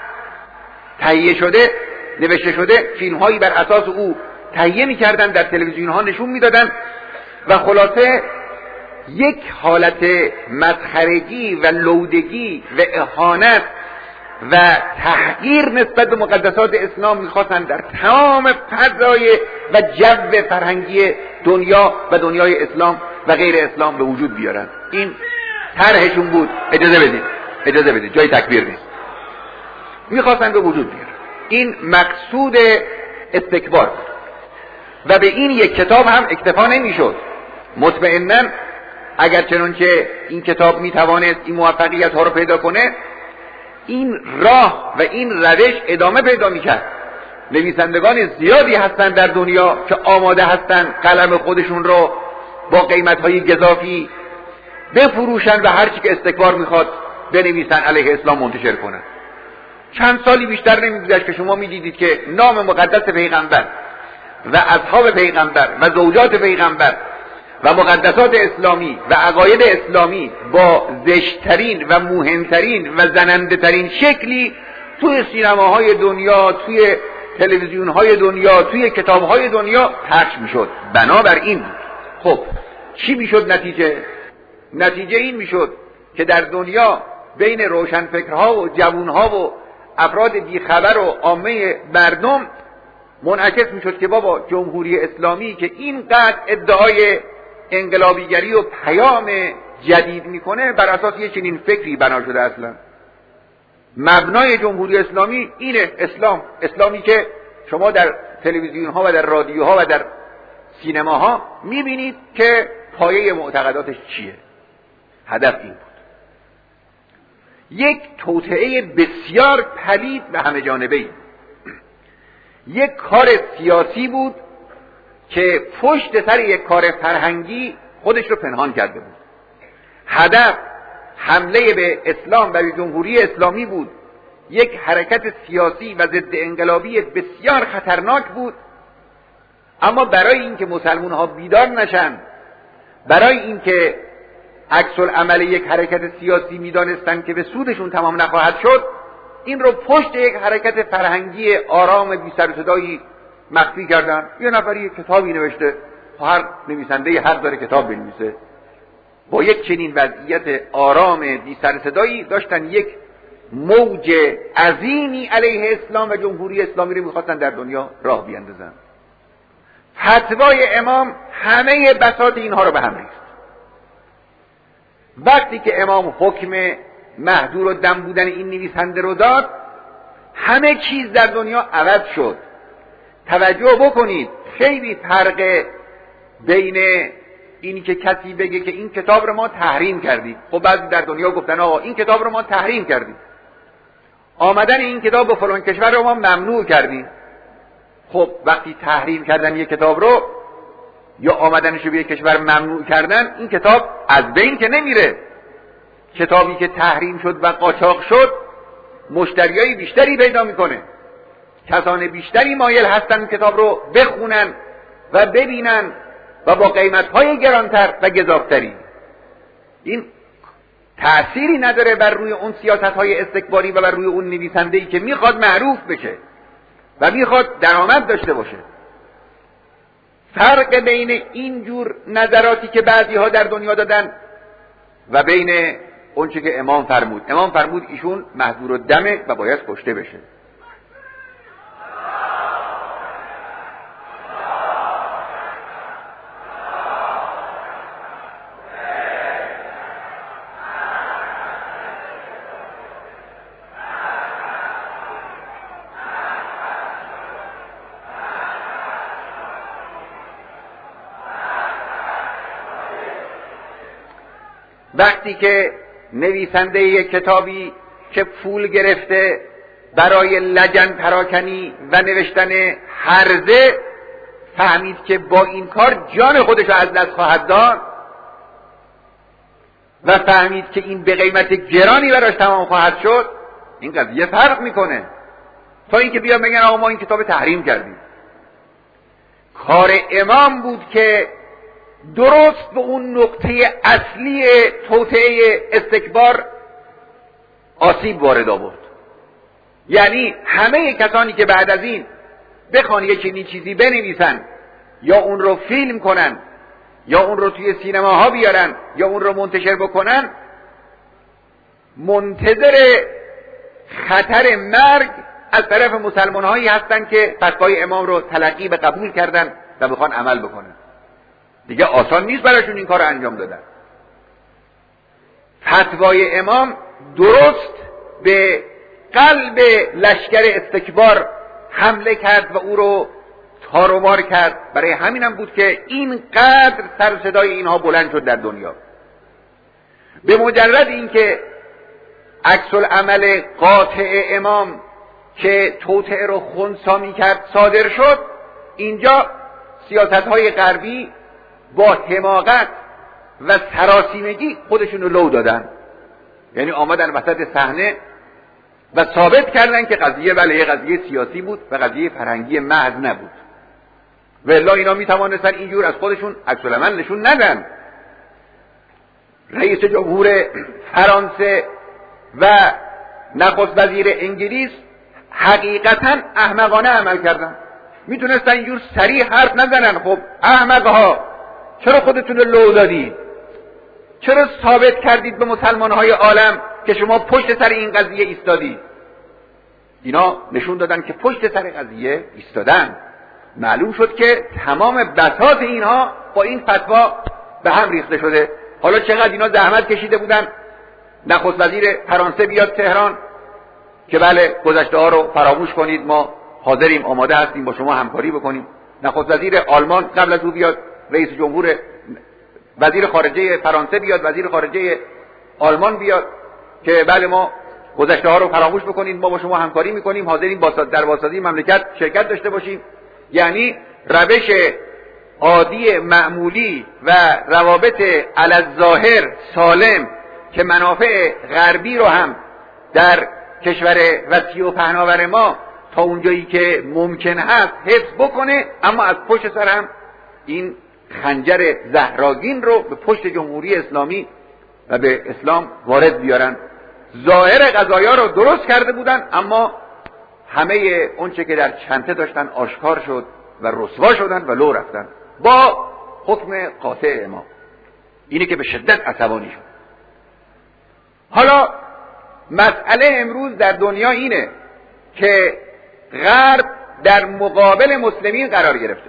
تهیه شده، نوشته شده، فیلم هایی بر اساس او تهیه میکردن، در تلویزیون ها نشون میدادن و خلاصه یک حالت مسخرگی و لودگی و اهانت و تحقیر نسبت به مقدسات اسلام میخواستن در تمام فضای و جو فرهنگی دنیا و دنیای اسلام و غیر اسلام به وجود بیارن. این طرحشون بود. اجازه بدید اجازه بدید جای تکبیر نیست. میخواستن به وجود بیارن. این مقصود استکبار بود و به این یک کتاب هم اکتفا نمیشد. مطمئناً اگر چنانچه این کتاب میتوانست این موفقیت ها رو پیدا کنه، این راه و این روش ادامه پیدا میکرد. نویسندگان زیادی هستن در دنیا که آماده هستن قلم خودشون رو با قیمت‌های گزافی بفروشن و هر چی که استکبار میخواد بنویسن علیه اسلام منتشر کنن. چند سالی بیشتر نمیگذشت که شما میدیدید که نام مقدس پیغمبر و اصحاب پیغمبر و زوجات پیغمبر و مقدسات اسلامی و عقاید اسلامی با زشترین و مهمترین و زننده ترین شکلی توی سینماهای دنیا، توی تلویزیونهای دنیا، توی کتابهای دنیا پخش میشد. بنابراین خب چی میشد نتیجه؟ نتیجه این میشد که در دنیا بین روشنفکرها و جوانها و افراد بیخبر و عامه مردم منعکس میشد که بابا جمهوری اسلامی که اینقدر ادعای انقلابیگری و پیام جدید میکنه بر اساس یه چنین فکری بنا شده. اصلا مبنای جمهوری اسلامی اینه، اسلام، اسلامی که شما در تلویزیون ها و در رادیوها و در سینماها میبینید که پایه معتقداتش چیه. هدف این بود. یک توطئه بسیار پلید و همه جانبه‌ای، یک کار سیاسی بود که پشت سر یک کار فرهنگی خودش رو پنهان کرده بود. هدف حمله به اسلام و به جمهوری اسلامی بود، یک حرکت سیاسی و ضد انقلابی بسیار خطرناک بود. اما برای اینکه مسلمان ها بیدار نشن، برای اینکه عکس العمل یک حرکت سیاسی میدانستن که به سودشون تمام نخواهد شد، این رو پشت یک حرکت فرهنگی آرام بی سر و صدایی مخفی کردن. یه نفری یک کتابی نوشته، هر نویسنده حق داره کتاب بنویسه. با یک چنین وضعیت آرام بی سر و صدایی داشتن یک موج عظیمی علیه اسلام و جمهوری اسلامی رو میخواستن در دنیا راه بیاندازن. فتوای امام همه بساط اینها رو به هم ریخت. وقتی که امام حکم محظور و دم بودن این نویسنده رو داد، همه چیز در دنیا عوض شد. توجه بکنید، خیلی فرق بین اینی که کسی بگه که این کتاب رو ما تحریم کردیم. خب بعضی در دنیا گفتن آقا این کتاب رو ما تحریم کردیم، آمدن این کتاب به فلان کشور رو ما ممنوع کردیم. خب وقتی تحریم کردن یک کتاب رو یا آمدنش رو به یک کشور ممنوع کردن، این کتاب از بین که نمیره. کتابی که تحریم شد و قاچاق شد مشتریای بیشتری پیدا میکنه، کسان بیشتری مایل هستن این کتاب رو بخونن و ببینن و با قیمت‌های گرانتر و گزافتری. این تأثیری نداره بر روی اون سیاست‌های استکباری و بر روی اون نویسنده‌ای که میخواد معروف بشه و میخواد درآمد داشته باشه. فرق بین این جور نظراتی که بعضی‌ها در دنیا دادن و بین اون چه که امام فرمود. امام فرمود ایشون محظور الدمه و باید کشته بشه. وقتی که نویسنده یک کتابی که پول گرفته برای لجن پراکنی و نوشتن هرزه فهمید که با این کار جان خودش رو از دست خواهد داد و فهمید که این به قیمت گرانی براش تمام خواهد شد، این قضیه فرق میکنه تا اینکه بیان بگن آقا ما این کتاب تحریم کردیم. کار امام بود که درست به اون نقطه اصلی توطئه استکبار آسیب وارد آورد. یعنی همه کسانی که بعد از این بخوان یک چنین چیزی بنویسن یا اون رو فیلم کنن یا اون رو توی سینماها بیارن یا اون رو منتشر بکنن، منتظر خطر مرگ از طرف مسلمان هایی هستن که فتوای امام رو تلقی و قبول کردن و بخوان عمل بکنن. دیگه آسان نیست براشون این کار رو انجام دادن. فتوای امام درست به قلب لشکر استکبار حمله کرد و او رو تار و مار کرد. برای همینم بود که اینقدر سر و صدای اینها بلند شد در دنیا. به مجرد اینکه عکس العمل قاطع امام که توطئه رو خنثی می‌کرد صادر شد، اینجا سیاست‌های غربی با حماقت و سراسیمگی خودشون رو لو دادن. یعنی آمدن وسط صحنه و ثابت کردن که قضیه بله قضیه سیاسی بود و قضیه فرهنگی محض نبود. و الا اینا میتوانستن اینجور از خودشون عکس العمل نشون ندن. رئیس جمهور فرانسه و نخست وزیر انگلیس حقیقتا احمقانه عمل کردن. میتونستن اینجور صریح حرف نزنن. خب احمقها، چرا خودتون رو لو دادید؟ چرا ثابت کردید به مسلمانهای عالم که شما پشت سر این قضیه ایستادید؟ اینا نشون دادن که پشت سر قضیه ایستادن. معلوم شد که تمام بساط اینها با این فتوا به هم ریخته شده. حالا چقدر اینا زحمت کشیده بودن نخست وزیر فرانسه بیاد تهران که بله گذشته ها رو فراموش کنید، ما حاضریم آماده هستیم با شما همکاری بکنیم. نخست وزیر آلمان قبل از او بیاد، رئیس جمهور وزیر خارجه فرانسه بیاد، وزیر خارجه آلمان بیاد که بله ما گذشته ها رو فراموش بکنید، ما با شما همکاری میکنیم، حاضرین در بازسازی مملکت شرکت داشته باشیم. یعنی روش عادی معمولی و روابط علی الظاهر سالم که منافع غربی رو هم در کشور وسیع و پهناور ما تا اونجایی که ممکن هست حفظ بکنه، اما از پشت سر هم این خنجر زهراگین رو به پشت جمهوری اسلامی و به اسلام وارد بیارن. ظاهر قضایا رو درست کرده بودن، اما همه اونچه که در چنته داشتن آشکار شد و رسوا شدن و لو رفتن با حکم قاطع ما. اینه که به شدت عصبانی شد. حالا مسئله امروز در دنیا اینه که غرب در مقابل مسلمین قرار گرفته.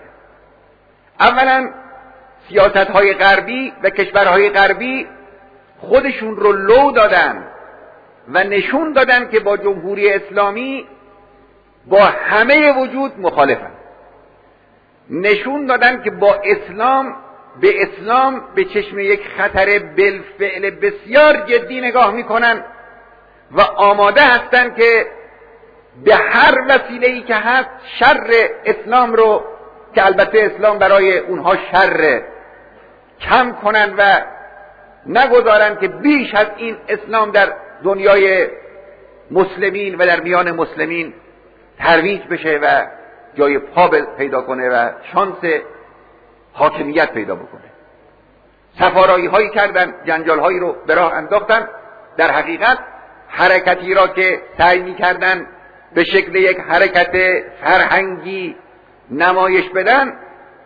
اولا سیاست‌های غربی و کشورهای غربی خودشون رو لو دادن و نشون دادن که با جمهوری اسلامی با همه وجود مخالفن. نشون دادن که با اسلام به اسلام به چشم یک خطر بالفعل بسیار جدی نگاه میکنن و آماده هستن که به هر وسیله‌ای که هست شر اسلام رو، که البته اسلام برای اونها شر، کم کنن و نگذارن که بیش از این اسلام در دنیای مسلمین و در میان مسلمین ترویج بشه و جای پا پیدا کنه و شانس حاکمیت پیدا بکنه. سفارایی هایی کردن، جنجال هایی رو به راه انداختن. در حقیقت حرکتی را که سعی می کردن به شکل یک حرکت فرهنگی نمایش بدن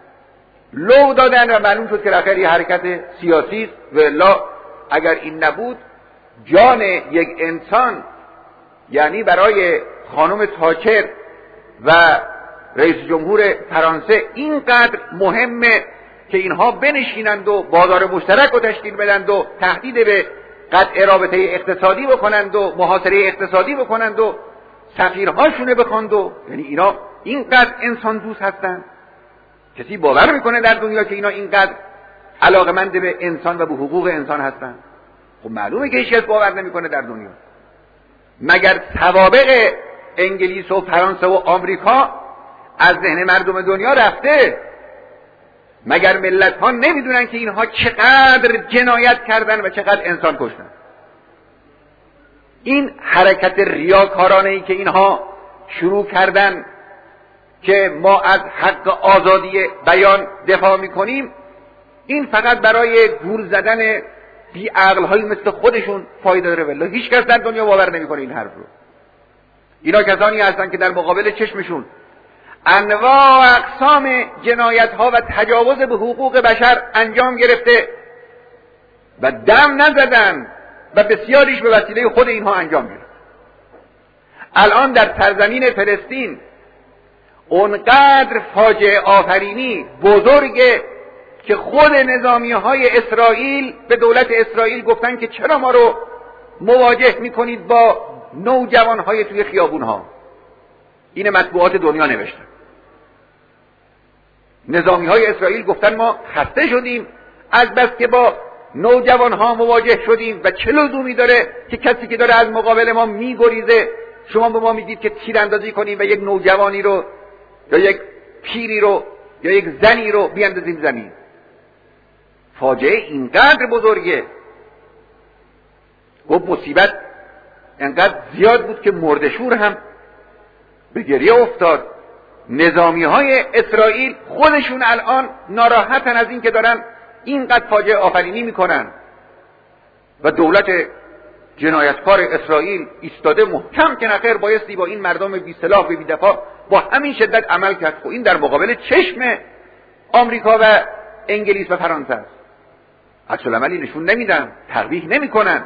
لو دادن و معلوم شد که آخر یه حرکت سیاسی است. و الا اگر این نبود جان یک انسان، یعنی برای خانم تاچر و رئیس جمهور فرانسه اینقدر مهمه که اینها بنشینند و بازار مشترک رو تشکیل بدند و تهدید به قطع رابطه اقتصادی بکنند و محاصره اقتصادی بکنند و سفیرهاشونه بخواند و یعنی اینا اینقدر انسان دوست هستند. کسی باور میکنه در دنیا که اینا اینقدر علاقمند به انسان و به حقوق انسان هستند؟ خب معلومه که هیچ کس باور نمیکنه در دنیا. مگر سوابق انگلیس و فرانسه و آمریکا از ذهن مردم دنیا رفته؟ مگر ملت ها نمیدونن که اینها چقدر جنایت کردن و چقدر انسان کشتن؟ این حرکت ریاکارانه ای که اینها شروع کردن که ما از حق آزادی بیان دفاع میکنیم، این فقط برای گور زدن بی عقل هایی مثل خودشون فایده داره. والله هیچ کس در دنیا باور نمیکنه این حرف رو. اینا کسانی هستن که در مقابل چشمشون انواع و اقسام جنایت ها و تجاوز به حقوق بشر انجام گرفته و دم نزدن و بسیاریش به وسیله خود اینها انجام گرفت. الان در سرزمین فلسطین اونقدر فاجعه آفرینی بزرگه که خود نظامی های اسرائیل به دولت اسرائیل گفتن که چرا ما رو مواجه میکنید با نوجوان های توی خیابون ها. این مطبوعات دنیا نوشتن. نظامی های اسرائیل گفتن ما خسته شدیم از بس که با نوجوان ها مواجه شدیم و چه لزومی داره که کسی که داره از مقابل ما میگریزه شما به ما میگید که تیراندازی کنیم و یک نوجوانی رو یا یک پیری رو یا یک زنی رو بیاندازیم زمین. فاجعه اینقدر بزرگه. گفت مصیبت اینقدر زیاد بود که مردشور هم به گریه افتاد. نظامی های اسرائیل خودشون الان ناراحتن از این که دارن اینقدر فاجعه آفرینی میکنن و دولت جنایتکار اسرائیل ایستاده محکم که نخیر بایستی با این مردم بی سلاح و بی دفاع با همین شدت عمل کرد. خب این در مقابل چشم آمریکا و انگلیس و فرانسه است. عکس العملی نشون نمیدن، تقبیح نمیکنن.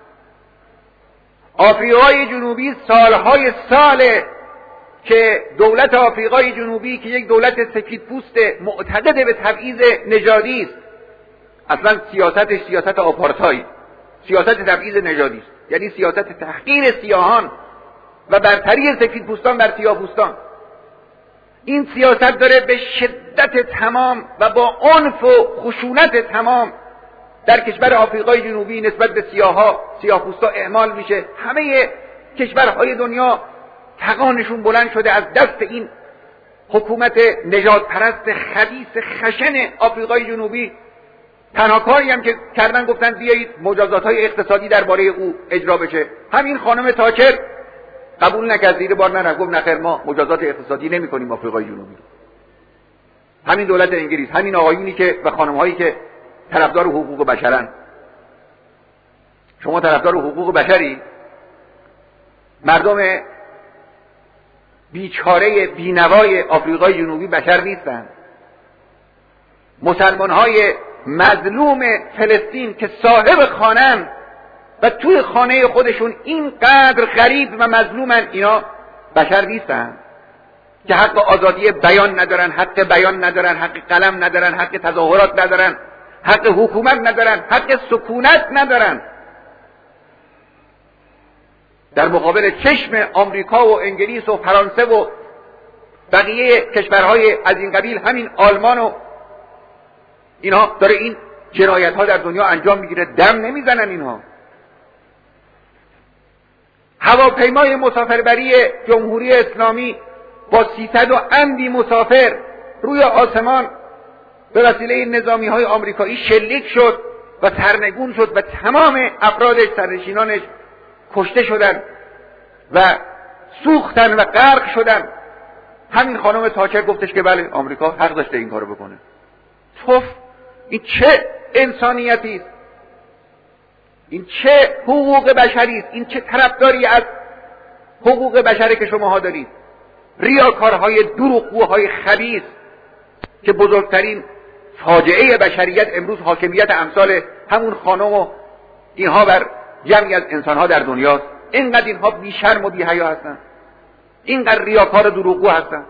آفریقای جنوبی سالهای ساله که دولت آفریقای جنوبی که یک دولت سفیدپوست معتقد به تبعیض نژادی است، اصلا سیاستش سیاست آپارتاید، سیاست تبعیض نژادی است، یعنی سیاست تحقیر سیاهان و برتری سفیدپوستان بر سیاه‌پوستان. این سیاست داره به شدت تمام و با عنف و خشونت تمام در کشور آفریقای جنوبی نسبت به سیاها سیاه‌پوستا اعمال میشه. همه کشورهای دنیا تقانشون بلند شده از دست این حکومت نژاد پرست خبیث خشن آفریقای جنوبی تنها کاری هم که کردن گفتن بیایید مجازات‌های اقتصادی درباره او اجرا بشه. همین خانم تاچر قبول نکرد، زیر بار نرفت، گفت نخیر ما مجازات اقتصادی نمی‌کنیم آفریقای جنوبی. همین دولت انگلیس، همین آقایونی که و خانم‌هایی که طرفدار حقوق بشرن. شما طرفدار حقوق بشری؟ مردم بیچاره بینوای آفریقای جنوبی بشر نیستن؟ مسلمان‌های مظلوم فلسطین که صاحب خانه‌اند و توی خانه خودشون اینقدر غریب و مظلومن، اینا بشر نیستن؟ که حق آزادی بیان ندارن، حق بیان ندارن، حق قلم ندارن، حق تظاهرات ندارن، حق حکومت ندارن، حق سکونت ندارن. در مقابل چشم آمریکا و انگلیس و فرانسه و بقیه کشورهای از این قبیل، همین آلمان و اینها داره این جنایت ها در دنیا انجام میگیره، دم نمیزنن اینها. هواپیمای مسافربری جمهوری اسلامی با سیصد و اندی مسافر روی آسمان به وسیله نظامی های آمریکایی شلیک شد و سرنگون شد و تمام افرادش، سرنشینانش کشته شدن و سوختن و غرق شدن. همین خانم تاچر گفتش که بله آمریکا حق داشته این کارو بکنه. توف، این چه انسانیتی است؟ این چه حقوق بشری است؟ این چه طرفداری از حقوق بشری که شماها دارید؟ ریاکارهای دروغگوهای خبیث که بزرگترین فاجعه بشریت امروز حاکمیت امثال همون خانم و اینها بر جمعی از انسانها در دنیاست. اینقدر اینها بی شرم و بی حیا هستن، اینقدر ریاکار دروغگو هستن.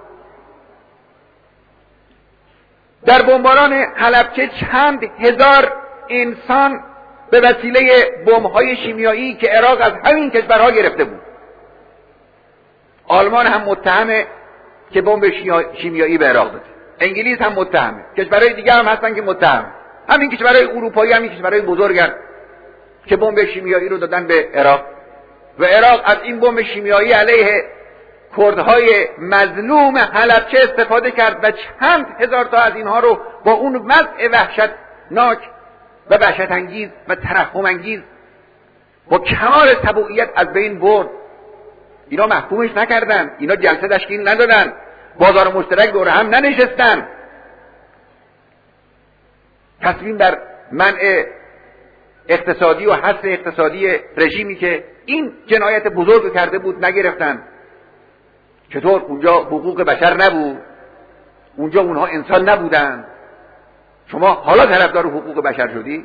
در بمباران حلبچه چند هزار انسان به وسیله بمب‌های شیمیایی که عراق از همین کشورها گرفته بود. آلمان هم متهمه که بمب شیمیایی به عراق داده، انگلیس هم متهمه، کشورهای دیگه هم هستن که متهم. همین کشورهای اروپایی، همین کشورهای بزرگن که بمب شیمیایی رو دادن به عراق و عراق از این بمب شیمیایی علیه کردهای مظلوم حلبچه استفاده کرد و چند هزار تا از اینها رو با اون وضع وحشتناک و وحشت انگیز و ترحم انگیز با کمال تبعیت از بین برد. اینا محکومش نکردن، اینا جلسه تشکیل ندادن، بازار مشترک دور هم ننشستن، تصمیم در منع اقتصادی و حث اقتصادی رژیمی که این جنایت بزرگ کرده بود نگرفتن. چطور؟ اونجا حقوق بشر نبود؟ اونجا اونها انسان نبودن؟ شما حالا طرفدار حقوق بشر شدی؟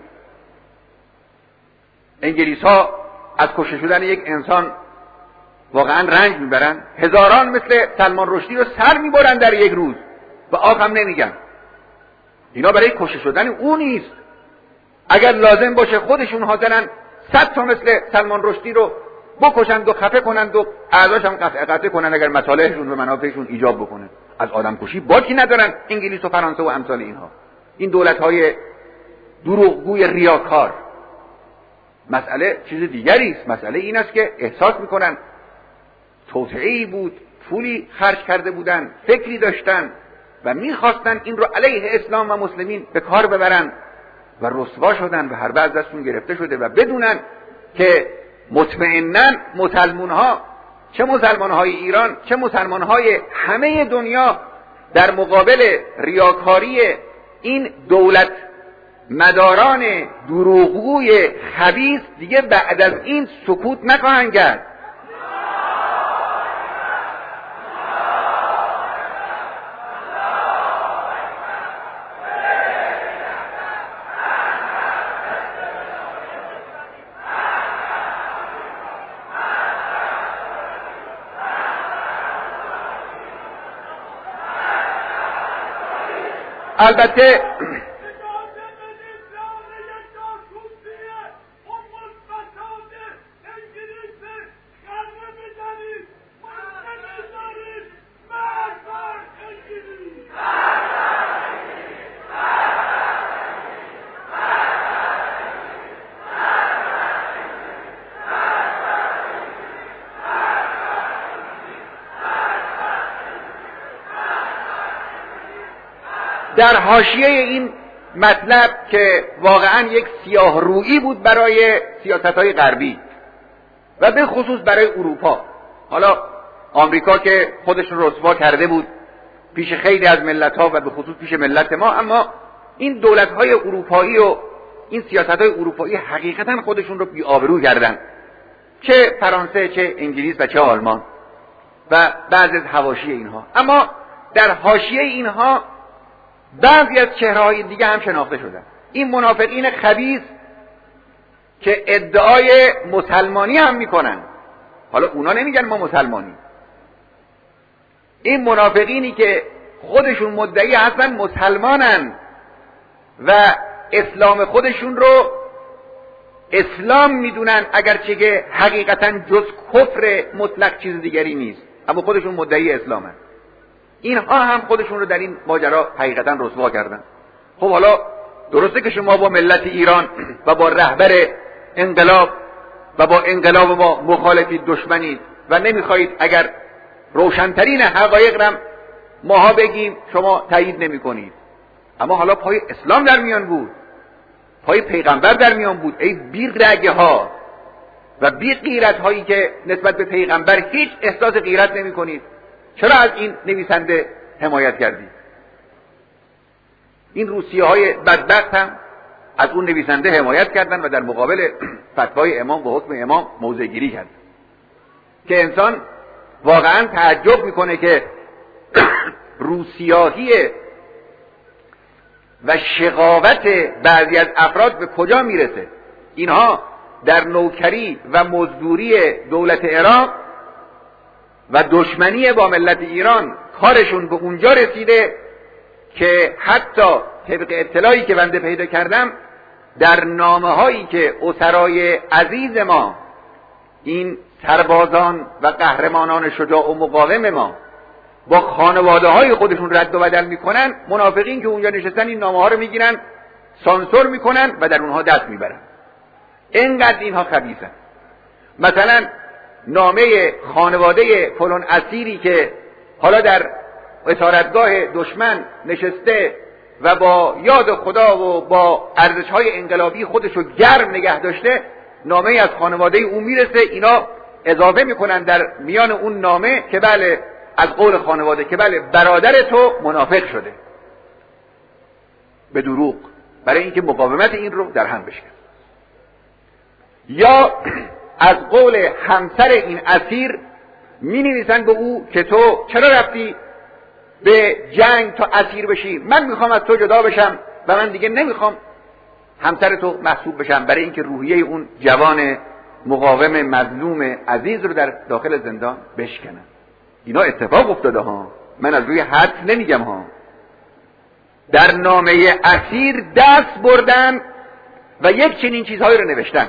انگلیس ها از کشته شدن یک انسان واقعا رنج میبرن. هزاران مثل سلمان رشدی رو سر میبرن در یک روز و آخ هم نمیگن. اینا برای کشته شدن او نیست. اگر لازم باشه خودشون حاضرن صد تا مثل سلمان رشدی رو بکشند و خفه کنند و اعضاش هم قطع قطع کنند اگر مصالحشون و منافعشون ایجاب بکنه. از آدم کشی باکی ندارن انگلیس و فرانسه و امثال اینها، این دولت‌های دروغگوی ریاکار. مسئله چیز دیگری است. مسئله این است که احساس میکنن توطئه‌ای بود، پولی خرج کرده بودن، فکری داشتن و میخواستن این رو علیه اسلام و مسلمین به کار ببرن و رسوا شدن و حربه از دستون گرفته شده و بدونن که مطمئناً مسلمان‌ها، چه مسلمان‌های ایران چه مسلمان‌های همه دنیا، در مقابل ریاکاری این دولت مداران دروغگوی خبیث دیگه بعد از این سکوت نخواهند کرد. البته در حاشیه این مطلب که واقعا یک سیاه رویی بود برای سیاست‌های غربی و به خصوص برای اروپا. حالا آمریکا که خودش رو رسوا کرده بود پیش خیلی از ملت‌ها و به خصوص پیش ملت ما، اما این دولت‌های اروپایی و این سیاست‌های اروپایی حقیقتاً خودشون رو بی‌آبرو کردن، چه فرانسه، چه انگلیس و چه آلمان و بعضی از حواشی اینها. اما در حاشیه اینها بعضی از چهره‌های دیگه هم شناخته شدن. این منافقین خبیث که ادعای مسلمانی هم میکنن، حالا اونا نمیگن ما مسلمانی، این منافقینی که خودشون مدعی هستن مسلمانن و اسلام خودشون رو اسلام میدونن، اگرچه که حقیقتا جز کفر مطلق چیز دیگری نیست، اما خودشون مدعی اسلامن. اینها هم خودشون رو در این ماجرا حقیقتا رسوا کردن. خب حالا درسته که شما با ملت ایران و با رهبر انقلاب و با انقلاب ما مخالفید، دشمنید و نمیخواهید اگر روشنترین حقایق رم ماها بگیم شما تایید نمی کنید، اما حالا پای اسلام در میان بود، پای پیغمبر در میان بود، ای بی رگه ها و بی غیرت هایی که نسبت به پیغمبر هیچ احساس غیرت نمی کنید، چرا از این نویسنده حمایت کردید؟ این روسیه های بدبخت هم از اون نویسنده حمایت کردن و در مقابل فتوای امام و حکم امام موضع گیری کردن که انسان واقعا تعجب میکنه که روسیاهی و شقاوت بعضی از افراد به کجا میرسه. اینها در نوکری و مزدوری دولت عراق و دشمنی با ملت ایران کارشون به اونجا رسیده که حتی طبق اطلاعی که بنده پیدا کردم در نامه هایی که اسرای عزیز ما، این سربازان و قهرمانان شجاع و مقاوم ما، با خانواده های خودشون رد و بدل میکنن، منافقین که اونجا نشستن این نامه ها رو میگیرن، سانسور میکنن و در اونها دست میبرن. اینقدر اینها خبیثن. مثلا نامه خانواده فلان اسیری که حالا در اسارتگاه دشمن نشسته و با یاد خدا و با ارزش‌های انقلابی خودشو گرم نگه داشته، نامه از خانواده او میرسه، اینا اضافه میکنن در میان اون نامه که بله از قول خانواده که بله برادر تو منافق شده، به دروغ، برای اینکه مقاومت این رو در هم بشکن. یا از قول همسر این اسیر می نویسن به او که تو چرا رفتی به جنگ تا اسیر بشی؟ من میخوام از تو جدا بشم و من دیگه نمیخوام همسر تو محسوب بشم، برای اینکه روحیه اون جوان مقاوم مظلوم عزیز رو در داخل زندان بشکنن. اینا اتفاق افتاده ها، من از روی حدس نمیگم ها. در نامه اسیر دست بردن و یک چنین چیزهایی رو نوشتن.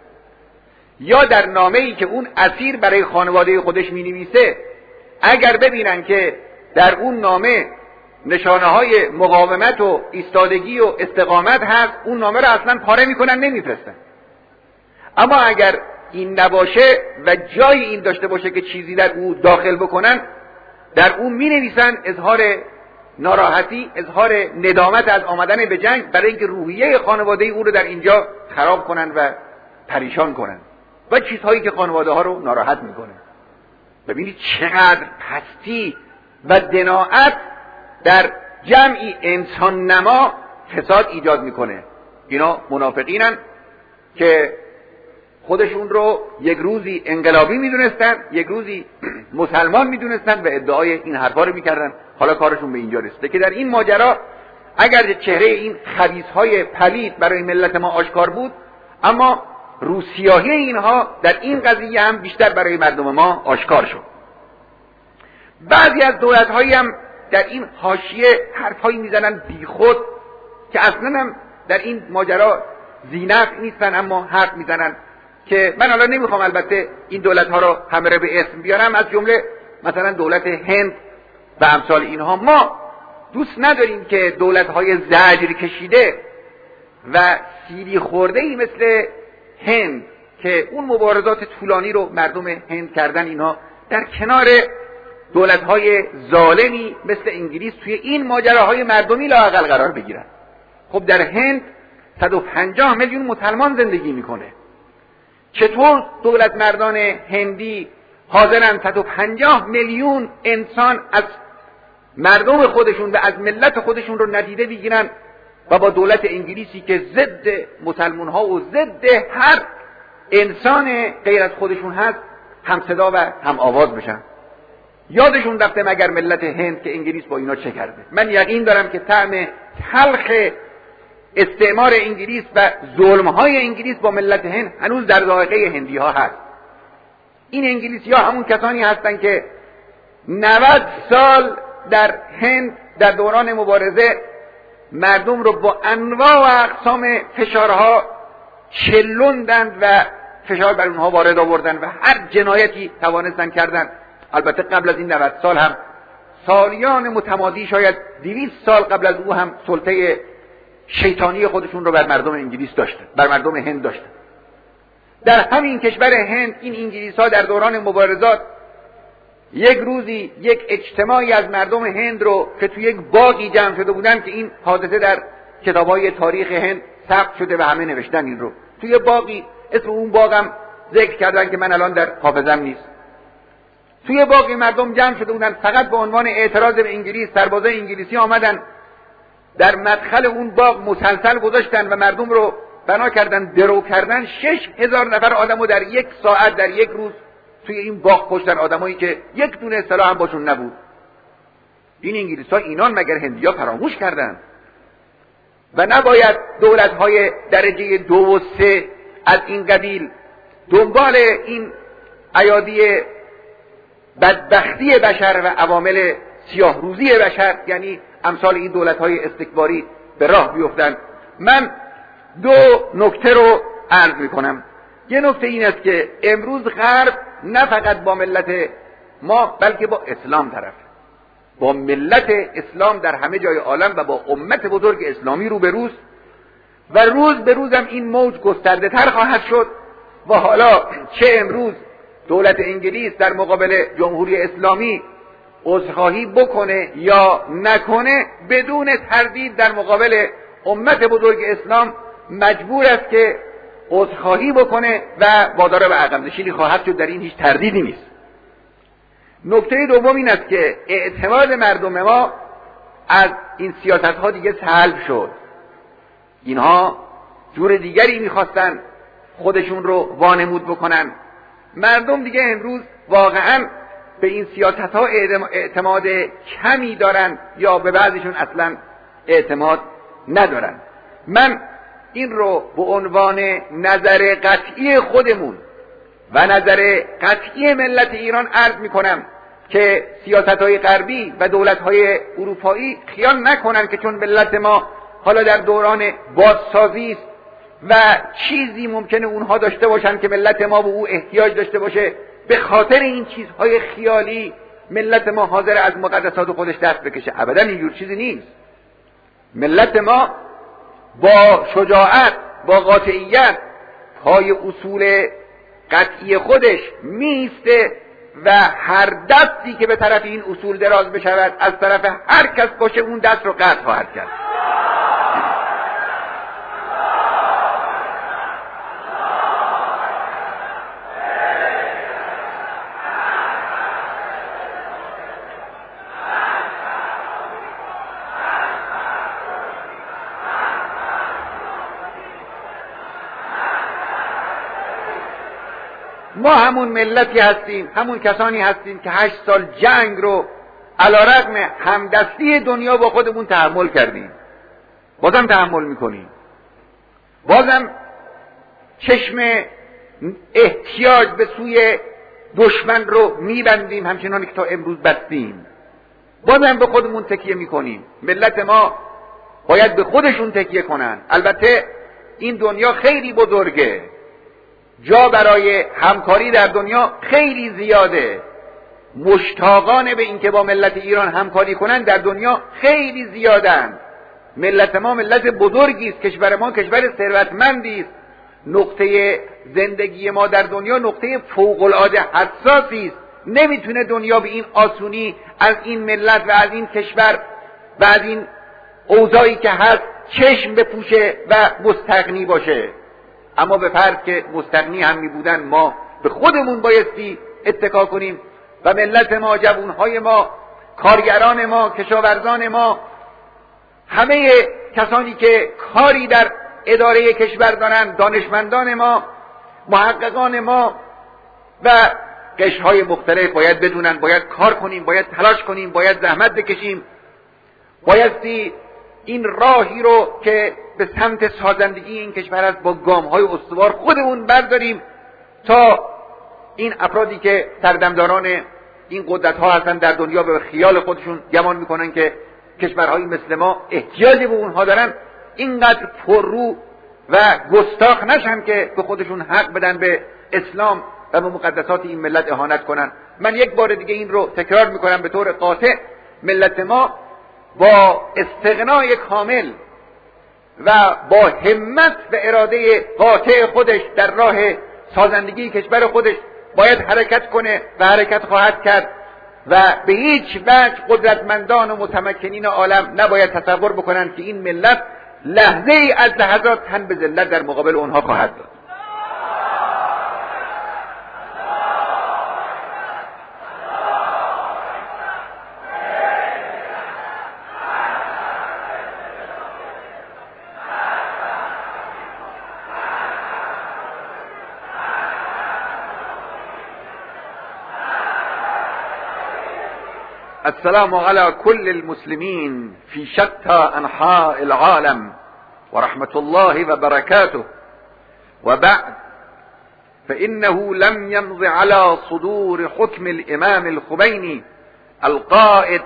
یا در نامه‌ای که اون اسیر برای خانواده خودش می‌نویسه، اگر ببینن که در اون نامه نشانه‌های مقاومت و ایستادگی و استقامت هست، اون نامه رو اصلا پاره میکنن، نمیفرستن. اما اگر این نباشه و جای این داشته باشه که چیزی در او داخل بکنن، در اون می‌نویسن اظهار ناراحتی، اظهار ندامت از آمدن به جنگ، برای اینکه روحیه خانواده او رو در اینجا خراب کنن و پریشان کنن و چیزهایی که خانواده ها رو ناراحت میکنه. ببینید چقدر پستی و دناعت در جمعی انسان نما فساد ایجاد میکنه. اینا منافقینن که خودشون رو یک روزی انقلابی میدونستن، یک روزی مسلمان میدونستن و ادعای این حرفا رو میکردن. حالا کارشون به اینجا رسیده که در این ماجرا اگر چهره این خبیث‌های پلید برای ملت ما آشکار بود، اما روسیاهی اینها در این قضیه هم بیشتر برای مردم ما آشکار شد. بعضی از دولت‌هایی هم در این حاشیه حرفایی میزنن بیخود که اصلا هم در این ماجرا زینف نیستن، اما حرف میزنن که من الان نمیخوام البته این دولت‌ها رو همه به اسم بیارم، از جمله مثلا دولت هند و امثال اینها. ما دوست نداریم که دولت‌های زجر کشیده و سیلی خورده‌ای مثل هند که اون مبارزات طولانی رو مردم هند کردن، اینها در کنار دولت‌های ظالمی مثل انگلیس توی این ماجراهای مردمی لااقل قرار بگیرن. خب در هند صد و پنجاه میلیون مسلمان زندگی میکنه. چطور دولت مردان هندی حاضرن صد و پنجاه میلیون انسان از مردم خودشون و از ملت خودشون رو ندیده بگیرن و با دولت انگلیسی که ضد مسلمان ها و ضد هر انسان غیر از خودشون هست هم صدا و هم آواز بشن؟ یادشون رفته مگر ملت هند که انگلیس با اینا چه کرده؟ من یقین دارم که طعم تلخ استعمار انگلیس و ظلم‌های انگلیس با ملت هند هنوز در ذائقه هندی ها هست. این انگلیسی ها همون کسانی هستند که نود سال در هند در دوران مبارزه مردم رو با انواع و اقسام فشارها چلوندند و فشار بر اونها وارد آوردند و هر جنایتی توانستند کردند. البته قبل از این نود سال هم سالیان متمادی، شاید دویست سال قبل از او هم سلطه شیطانی خودشون رو بر مردم انگلیس داشتن، بر مردم هند داشتن. در همین کشور هند این انگلیس ها در دوران مبارزات یک روزی یک اجتماعی از مردم هند رو که توی یک باغی جمع شده بودن که این حادثه در کتاب‌های تاریخ هند ثبت شده و همه نوشتن این رو، توی باغی، اسم اون باغم ذکر کردن که من الان در حافظم نیست، توی باغی مردم جمع شده بودن فقط به عنوان اعتراض به انگلیس. سربازای انگلیسی آمدن در مدخل اون باغ مسلسل گذاشتن و مردم رو بنا کردن درو کردن. شش هزار نفر آدم رو در یک ساعت در یک روز توی این باغ کشتن، آدمایی که یک دونه سلاح هم باشون نبود. این انگلیس ها اینان مگر هندی ها فراموش کردن؟ و نباید دولت های درجه دو و سه از این قبیل دنبال این ایادی بدبختی بشر و عوامل سیاه روزی بشر، یعنی امثال این دولت های استکباری، به راه بیفتن. من دو نکته رو عرض میکنم. یه نکته این است که امروز غرب نه فقط با ملت ما بلکه با اسلام طرف، با ملت اسلام در همه جای عالم و با امت بزرگ اسلامی رو به روز و روز به روزم این موج گسترده تر خواهد شد. و حالا چه امروز دولت انگلیس در مقابل جمهوری اسلامی عذرخواهی بکنه یا نکنه، بدون تردید در مقابل امت بزرگ اسلام مجبور است که عذرخواهی بکنه و وادار به عقب نشینی خواهد شد، در این هیچ تردیدی نیست. نکته دوم این است که اعتماد مردم ما از این سیاست ها دیگه سلب شد. اینها جور دیگری میخواستن خودشون رو وانمود بکنن. مردم دیگه امروز واقعا به این سیاست ها اعتماد کمی دارن یا به بعضیشون اصلا اعتماد ندارن. من این رو به عنوان نظر قطعی خودمون و نظر قطعی ملت ایران عرض میکنم که سیاست‌های غربی و دولت‌های اروپایی خیال نکنن که چون ملت ما حالا در دوران بازسازی است و چیزی ممکنه اونها داشته باشن که ملت ما به او احتیاج داشته باشه، به خاطر این چیزهای خیالی ملت ما حاضر از مقدسات خودش دست بکشه. ابدا اینجور چیزی نیست. ملت ما با شجاعت، با قاطعیت پای اصول قطعی خودش میسته و هر دستی که به طرف این اصول دراز بشود از طرف هر کس باشه اون دست رو قطع خواهد کرد. ما همون ملتی هستیم، همون کسانی هستیم که هشت سال جنگ رو علیرغم همدستی دنیا با خودمون تحمل کردیم، بازم تحمل میکنیم، بازم چشم احتیاج به سوی دشمن رو میبندیم همچنانی که تا امروز بستیم، بازم به خودمون تکیه میکنیم. ملت ما باید به خودشون تکیه کنن. البته این دنیا خیلی بزرگه، جا برای همکاری در دنیا خیلی زیاده، مشتاقان به اینکه با ملت ایران همکاری کنن در دنیا خیلی زیادن. ملت ما ملت بزرگی است، کشور ما کشور ثروتمندی است، نقطه زندگی ما در دنیا نقطه فوق العاده حساسی است. نمیتونه دنیا به این آسونی از این ملت و از این کشور و از این اوضاعی که هست چشم بپوشه و مستغنی باشه. اما به فرض که مستغنی هم می بودن، ما به خودمون بایستی اتکا کنیم و ملت ما، جوانهای ما، کارگران ما، کشاورزان ما، همه کسانی که کاری در اداره کشور دارند، دانشمندان ما، محققان ما و قشرهای مختلف باید بدونن باید کار کنیم، باید تلاش کنیم، باید زحمت بکشیم، بایستی این راهی رو که به سمت سازندگی این کشور است با گام‌های استوار خودمون برداریم تا این افرادی که سردمداران این قدرت‌ها هستن در دنیا به خیال خودشون گمان میکنن که کشورهایی مثل ما احتیاج به اونها دارن، اینقدر پررو و گستاخ نشن که به خودشون حق بدن به اسلام و به مقدسات این ملت اهانت کنن. من یک بار دیگه این رو تکرار میکنم به طور قاطع، ملت ما با استغنای کامل و با همت و اراده قاطع خودش در راه سازندگی کشور خودش باید حرکت کنه و حرکت خواهد کرد و به هیچ وجه قدرتمندان و متمکنین عالم نباید تصور بکنند که این ملت لحظه ای از لحظات تن به ذلت در مقابل اونها خواهد داد. السلام على كل المسلمين في شتى أنحاء العالم ورحمة الله وبركاته. وبعد، فإنه لم يمض على صدور حكم الإمام الخميني القائد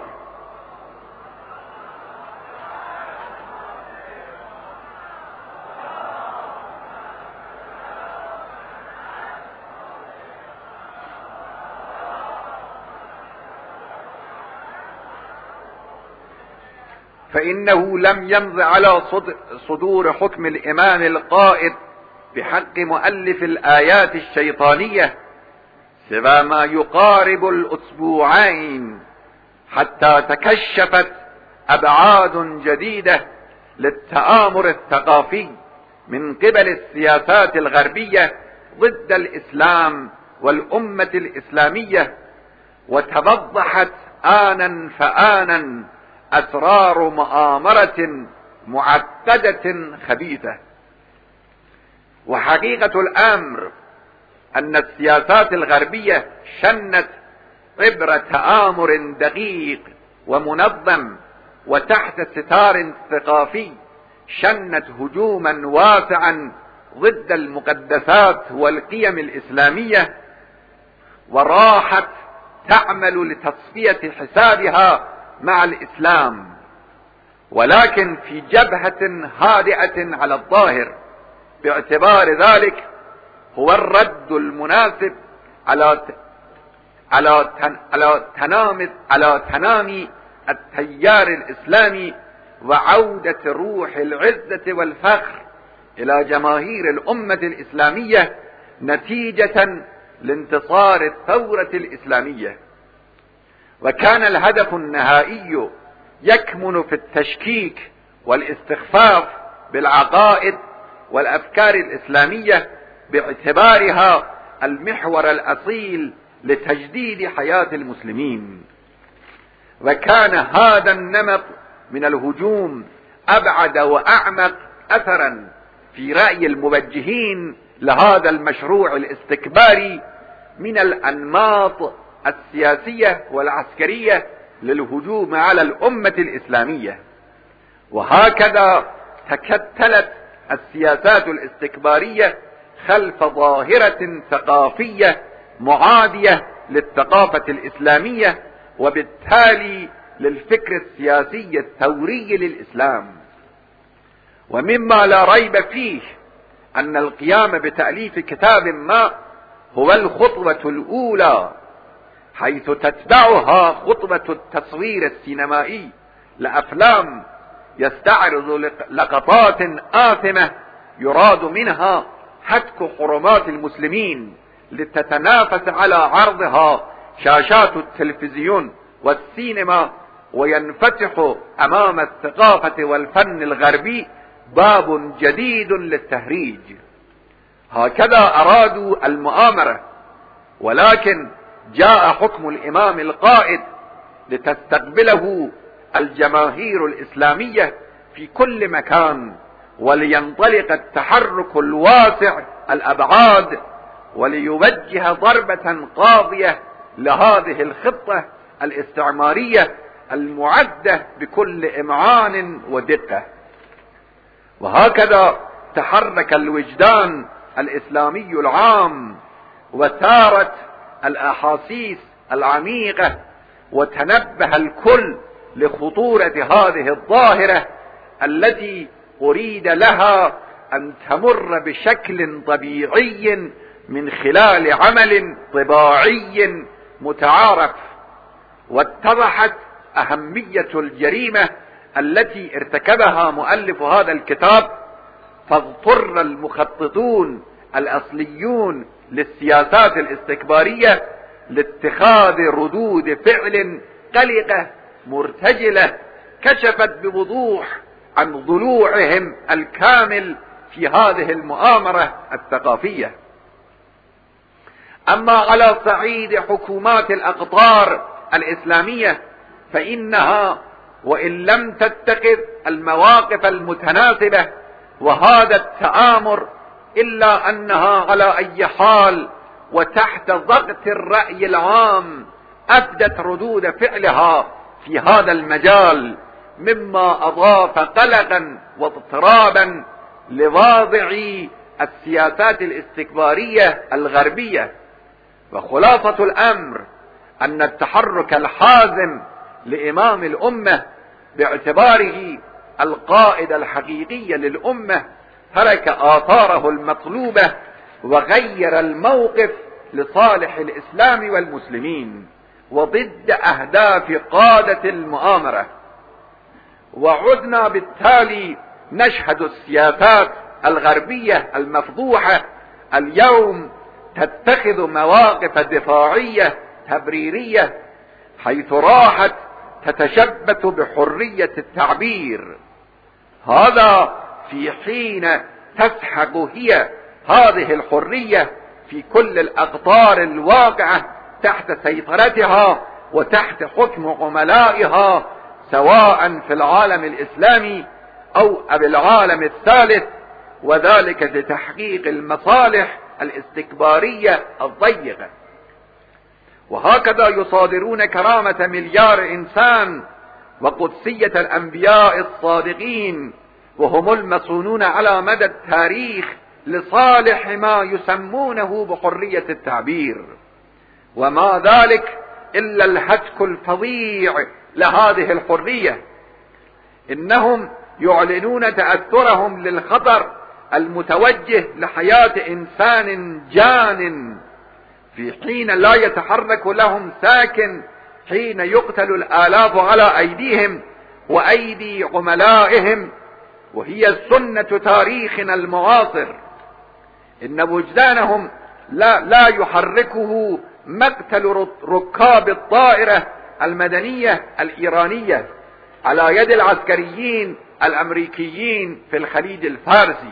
فإنه لم يمض على صدور حكم الإمام القائد بحق مؤلف الآيات الشيطانية سوى ما يقارب الأسبوعين حتى تكشفت أبعاد جديدة للتآمر الثقافي من قبل السياسات الغربية ضد الإسلام والأمة الإسلامية، وتوضحت آنا فآنا أسرار مؤامرة معقدة خبيثة. وحقيقة الأمر أن السياسات الغربية شنت عبر تآمر دقيق ومنظم وتحت ستار ثقافي، شنت هجوما واسعا ضد المقدسات والقيم الإسلامية، وراحت تعمل لتصفية حسابها مع الإسلام، ولكن في جبهة هادئة على الظاهر، باعتبار ذلك هو الرد المناسب على على على تنامي على تنامي التيار الإسلامي وعودة روح العزة والفخر إلى جماهير الأمة الإسلامية نتيجة لانتصار الثورة الإسلامية. وكان الهدف النهائي يكمن في التشكيك والاستخفاف بالعقائد والأفكار الإسلامية باعتبارها المحور الأصيل لتجديد حياة المسلمين. وكان هذا النمط من الهجوم أبعد وأعمق أثرا في رأي الموجهين لهذا المشروع الاستكباري من الأنماط السياسية والعسكرية للهجوم على الأمة الإسلامية. وهكذا تكتلت السياسات الاستكبارية خلف ظاهرة ثقافية معادية للثقافة الإسلامية، وبالتالي للفكر السياسي الثوري للإسلام. ومما لا ريب فيه أن القيام بتأليف كتاب ما هو الخطوة الأولى، حيث تتبعها خطوة التصوير السينمائي لأفلام يستعرض لقطات آثمة يراد منها هتك حرمات المسلمين لتتنافس على عرضها شاشات التلفزيون والسينما وينفتح أمام الثقافة والفن الغربي باب جديد للتهريج. هكذا أرادوا المؤامرة، ولكن جاء حكم الإمام القائد لتستقبله الجماهير الإسلامية في كل مكان، ولينطلق التحرك الواسع الأبعاد، وليوجه ضربة قاضية لهذه الخطة الاستعمارية المعدة بكل إمعان ودقة. وهكذا تحرك الوجدان الإسلامي العام، وثارت الأحاسيس العميقة، وتنبه الكل لخطورة هذه الظاهرة التي أريد لها أن تمر بشكل طبيعي من خلال عمل طباعي متعارف. واتضحت أهمية الجريمة التي ارتكبها مؤلف هذا الكتاب، فاضطر المخططون الأصليون للسياسات الاستكبارية لاتخاذ ردود فعل قلقة مرتجلة كشفت بوضوح عن ضلوعهم الكامل في هذه المؤامرة الثقافية. أما على صعيد حكومات الأقطار الإسلامية فإنها وإن لم تتخذ المواقف المتناسبة وهذا التآمر، إلا أنها على أي حال وتحت ضغط الرأي العام أبدت ردود فعلها في هذا المجال، مما أضاف قلقا واضطرابا لواضع السياسات الاستكبارية الغربية. وخلاصة الأمر أن التحرك الحازم لإمام الأمة باعتباره القائد الحقيقي للأمة ترك آثاره المطلوبة وغير الموقف لصالح الإسلام والمسلمين وضد أهداف قادة المؤامرة. وعدنا بالتالي نشهد السياسات الغربية المفضوحة اليوم تتخذ مواقف دفاعية تبريرية، حيث راحت تتشبث بحرية التعبير، هذا في حين تسحق هي هذه الحرية في كل الأقطار الواقعة تحت سيطرتها وتحت حكم عملائها، سواء في العالم الإسلامي أو بالعالم الثالث، وذلك لتحقيق المصالح الاستكبارية الضيقة. وهكذا يصادرون كرامة مليار إنسان وقدسية الأنبياء الصادقين، وهم المصونون على مدى التاريخ لصالح ما يسمونه بحرية التعبير، وما ذلك إلا الهتك الفظيع لهذه الحرية. إنهم يعلنون تأثرهم للخطر المتوجه لحياة إنسان جان، في حين لا يتحرك لهم ساكن، حين يقتل الآلاف على أيديهم وأيدي عملائهم، وهي سنة تاريخنا المعاصر. إن وجدانهم لا, لا يحركه مقتل ركاب الطائرة المدنية الإيرانية على يد العسكريين الأمريكيين في الخليج الفارسي،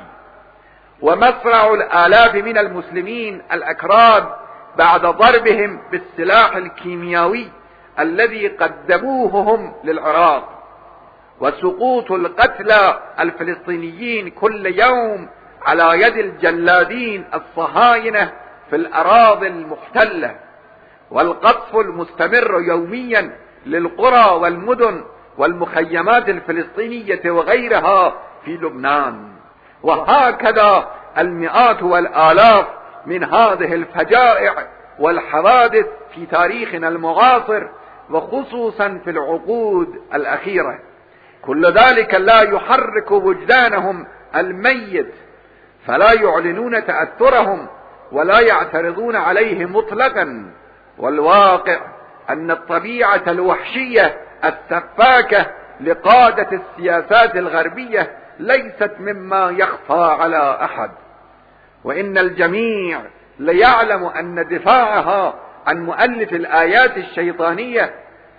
ومصرع الآلاف من المسلمين الأكراد بعد ضربهم بالسلاح الكيميائي الذي قدموه هم للعراق، وسقوط القتلى الفلسطينيين كل يوم على يد الجلادين الصهاينة في الأراضي المحتلة، والقصف المستمر يوميا للقرى والمدن والمخيمات الفلسطينية وغيرها في لبنان. وهكذا المئات والآلاف من هذه الفجائع والحوادث في تاريخنا المعاصر، وخصوصا في العقود الأخيرة. كل ذلك لا يحرك وجدانهم الميت، فلا يعلنون تأثرهم ولا يعترضون عليه مطلقا. والواقع أن الطبيعة الوحشية السفاكة لقادة السياسات الغربية ليست مما يخفى على أحد، وإن الجميع ليعلم أن دفاعها عن مؤلف الآيات الشيطانية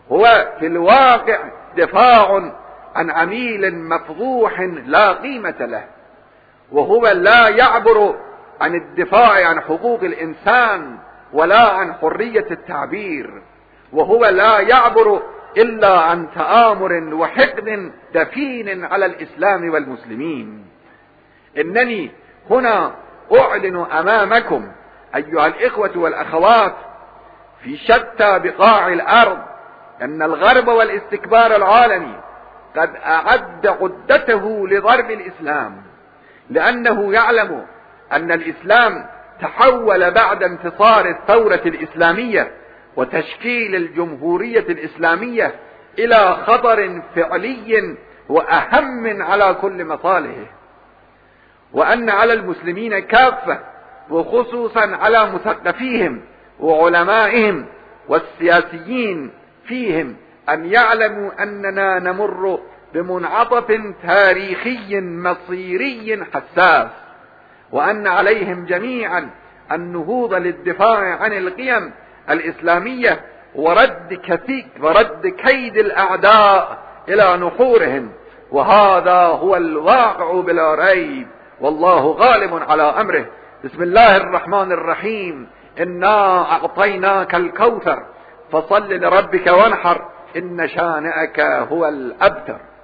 هو في الواقع دفاع عن عميل مفضوح لا قيمة له، وهو لا يعبر عن الدفاع عن حقوق الإنسان ولا عن حرية التعبير، وهو لا يعبر إلا عن تآمر وحقد دفين على الإسلام والمسلمين. إنني هنا أعلن أمامكم أيها الإخوة والأخوات في شتى بقاع الأرض أن الغرب والاستكبار العالمي قد أعد عدته لضرب الإسلام، لأنه يعلم أن الإسلام تحول بعد انتصار الثورة الإسلامية وتشكيل الجمهورية الإسلامية إلى خطر فعلي وأهم على كل مصالحه، وأن على المسلمين كافة وخصوصا على مثقفيهم وعلمائهم والسياسيين فيهم أن يعلموا أننا نمر بمنعطف تاريخي مصيري حساس، وأن عليهم جميعا النهوض للدفاع عن القيم الإسلامية ورد كثير ورد كيد الأعداء إلى نحورهم، وهذا هو الواقع بلا ريب، والله غالب على أمره. بسم الله الرحمن الرحيم. إنا أعطيناك الكوثر فصل لربك وانحر إن شانئك هو الأبتر.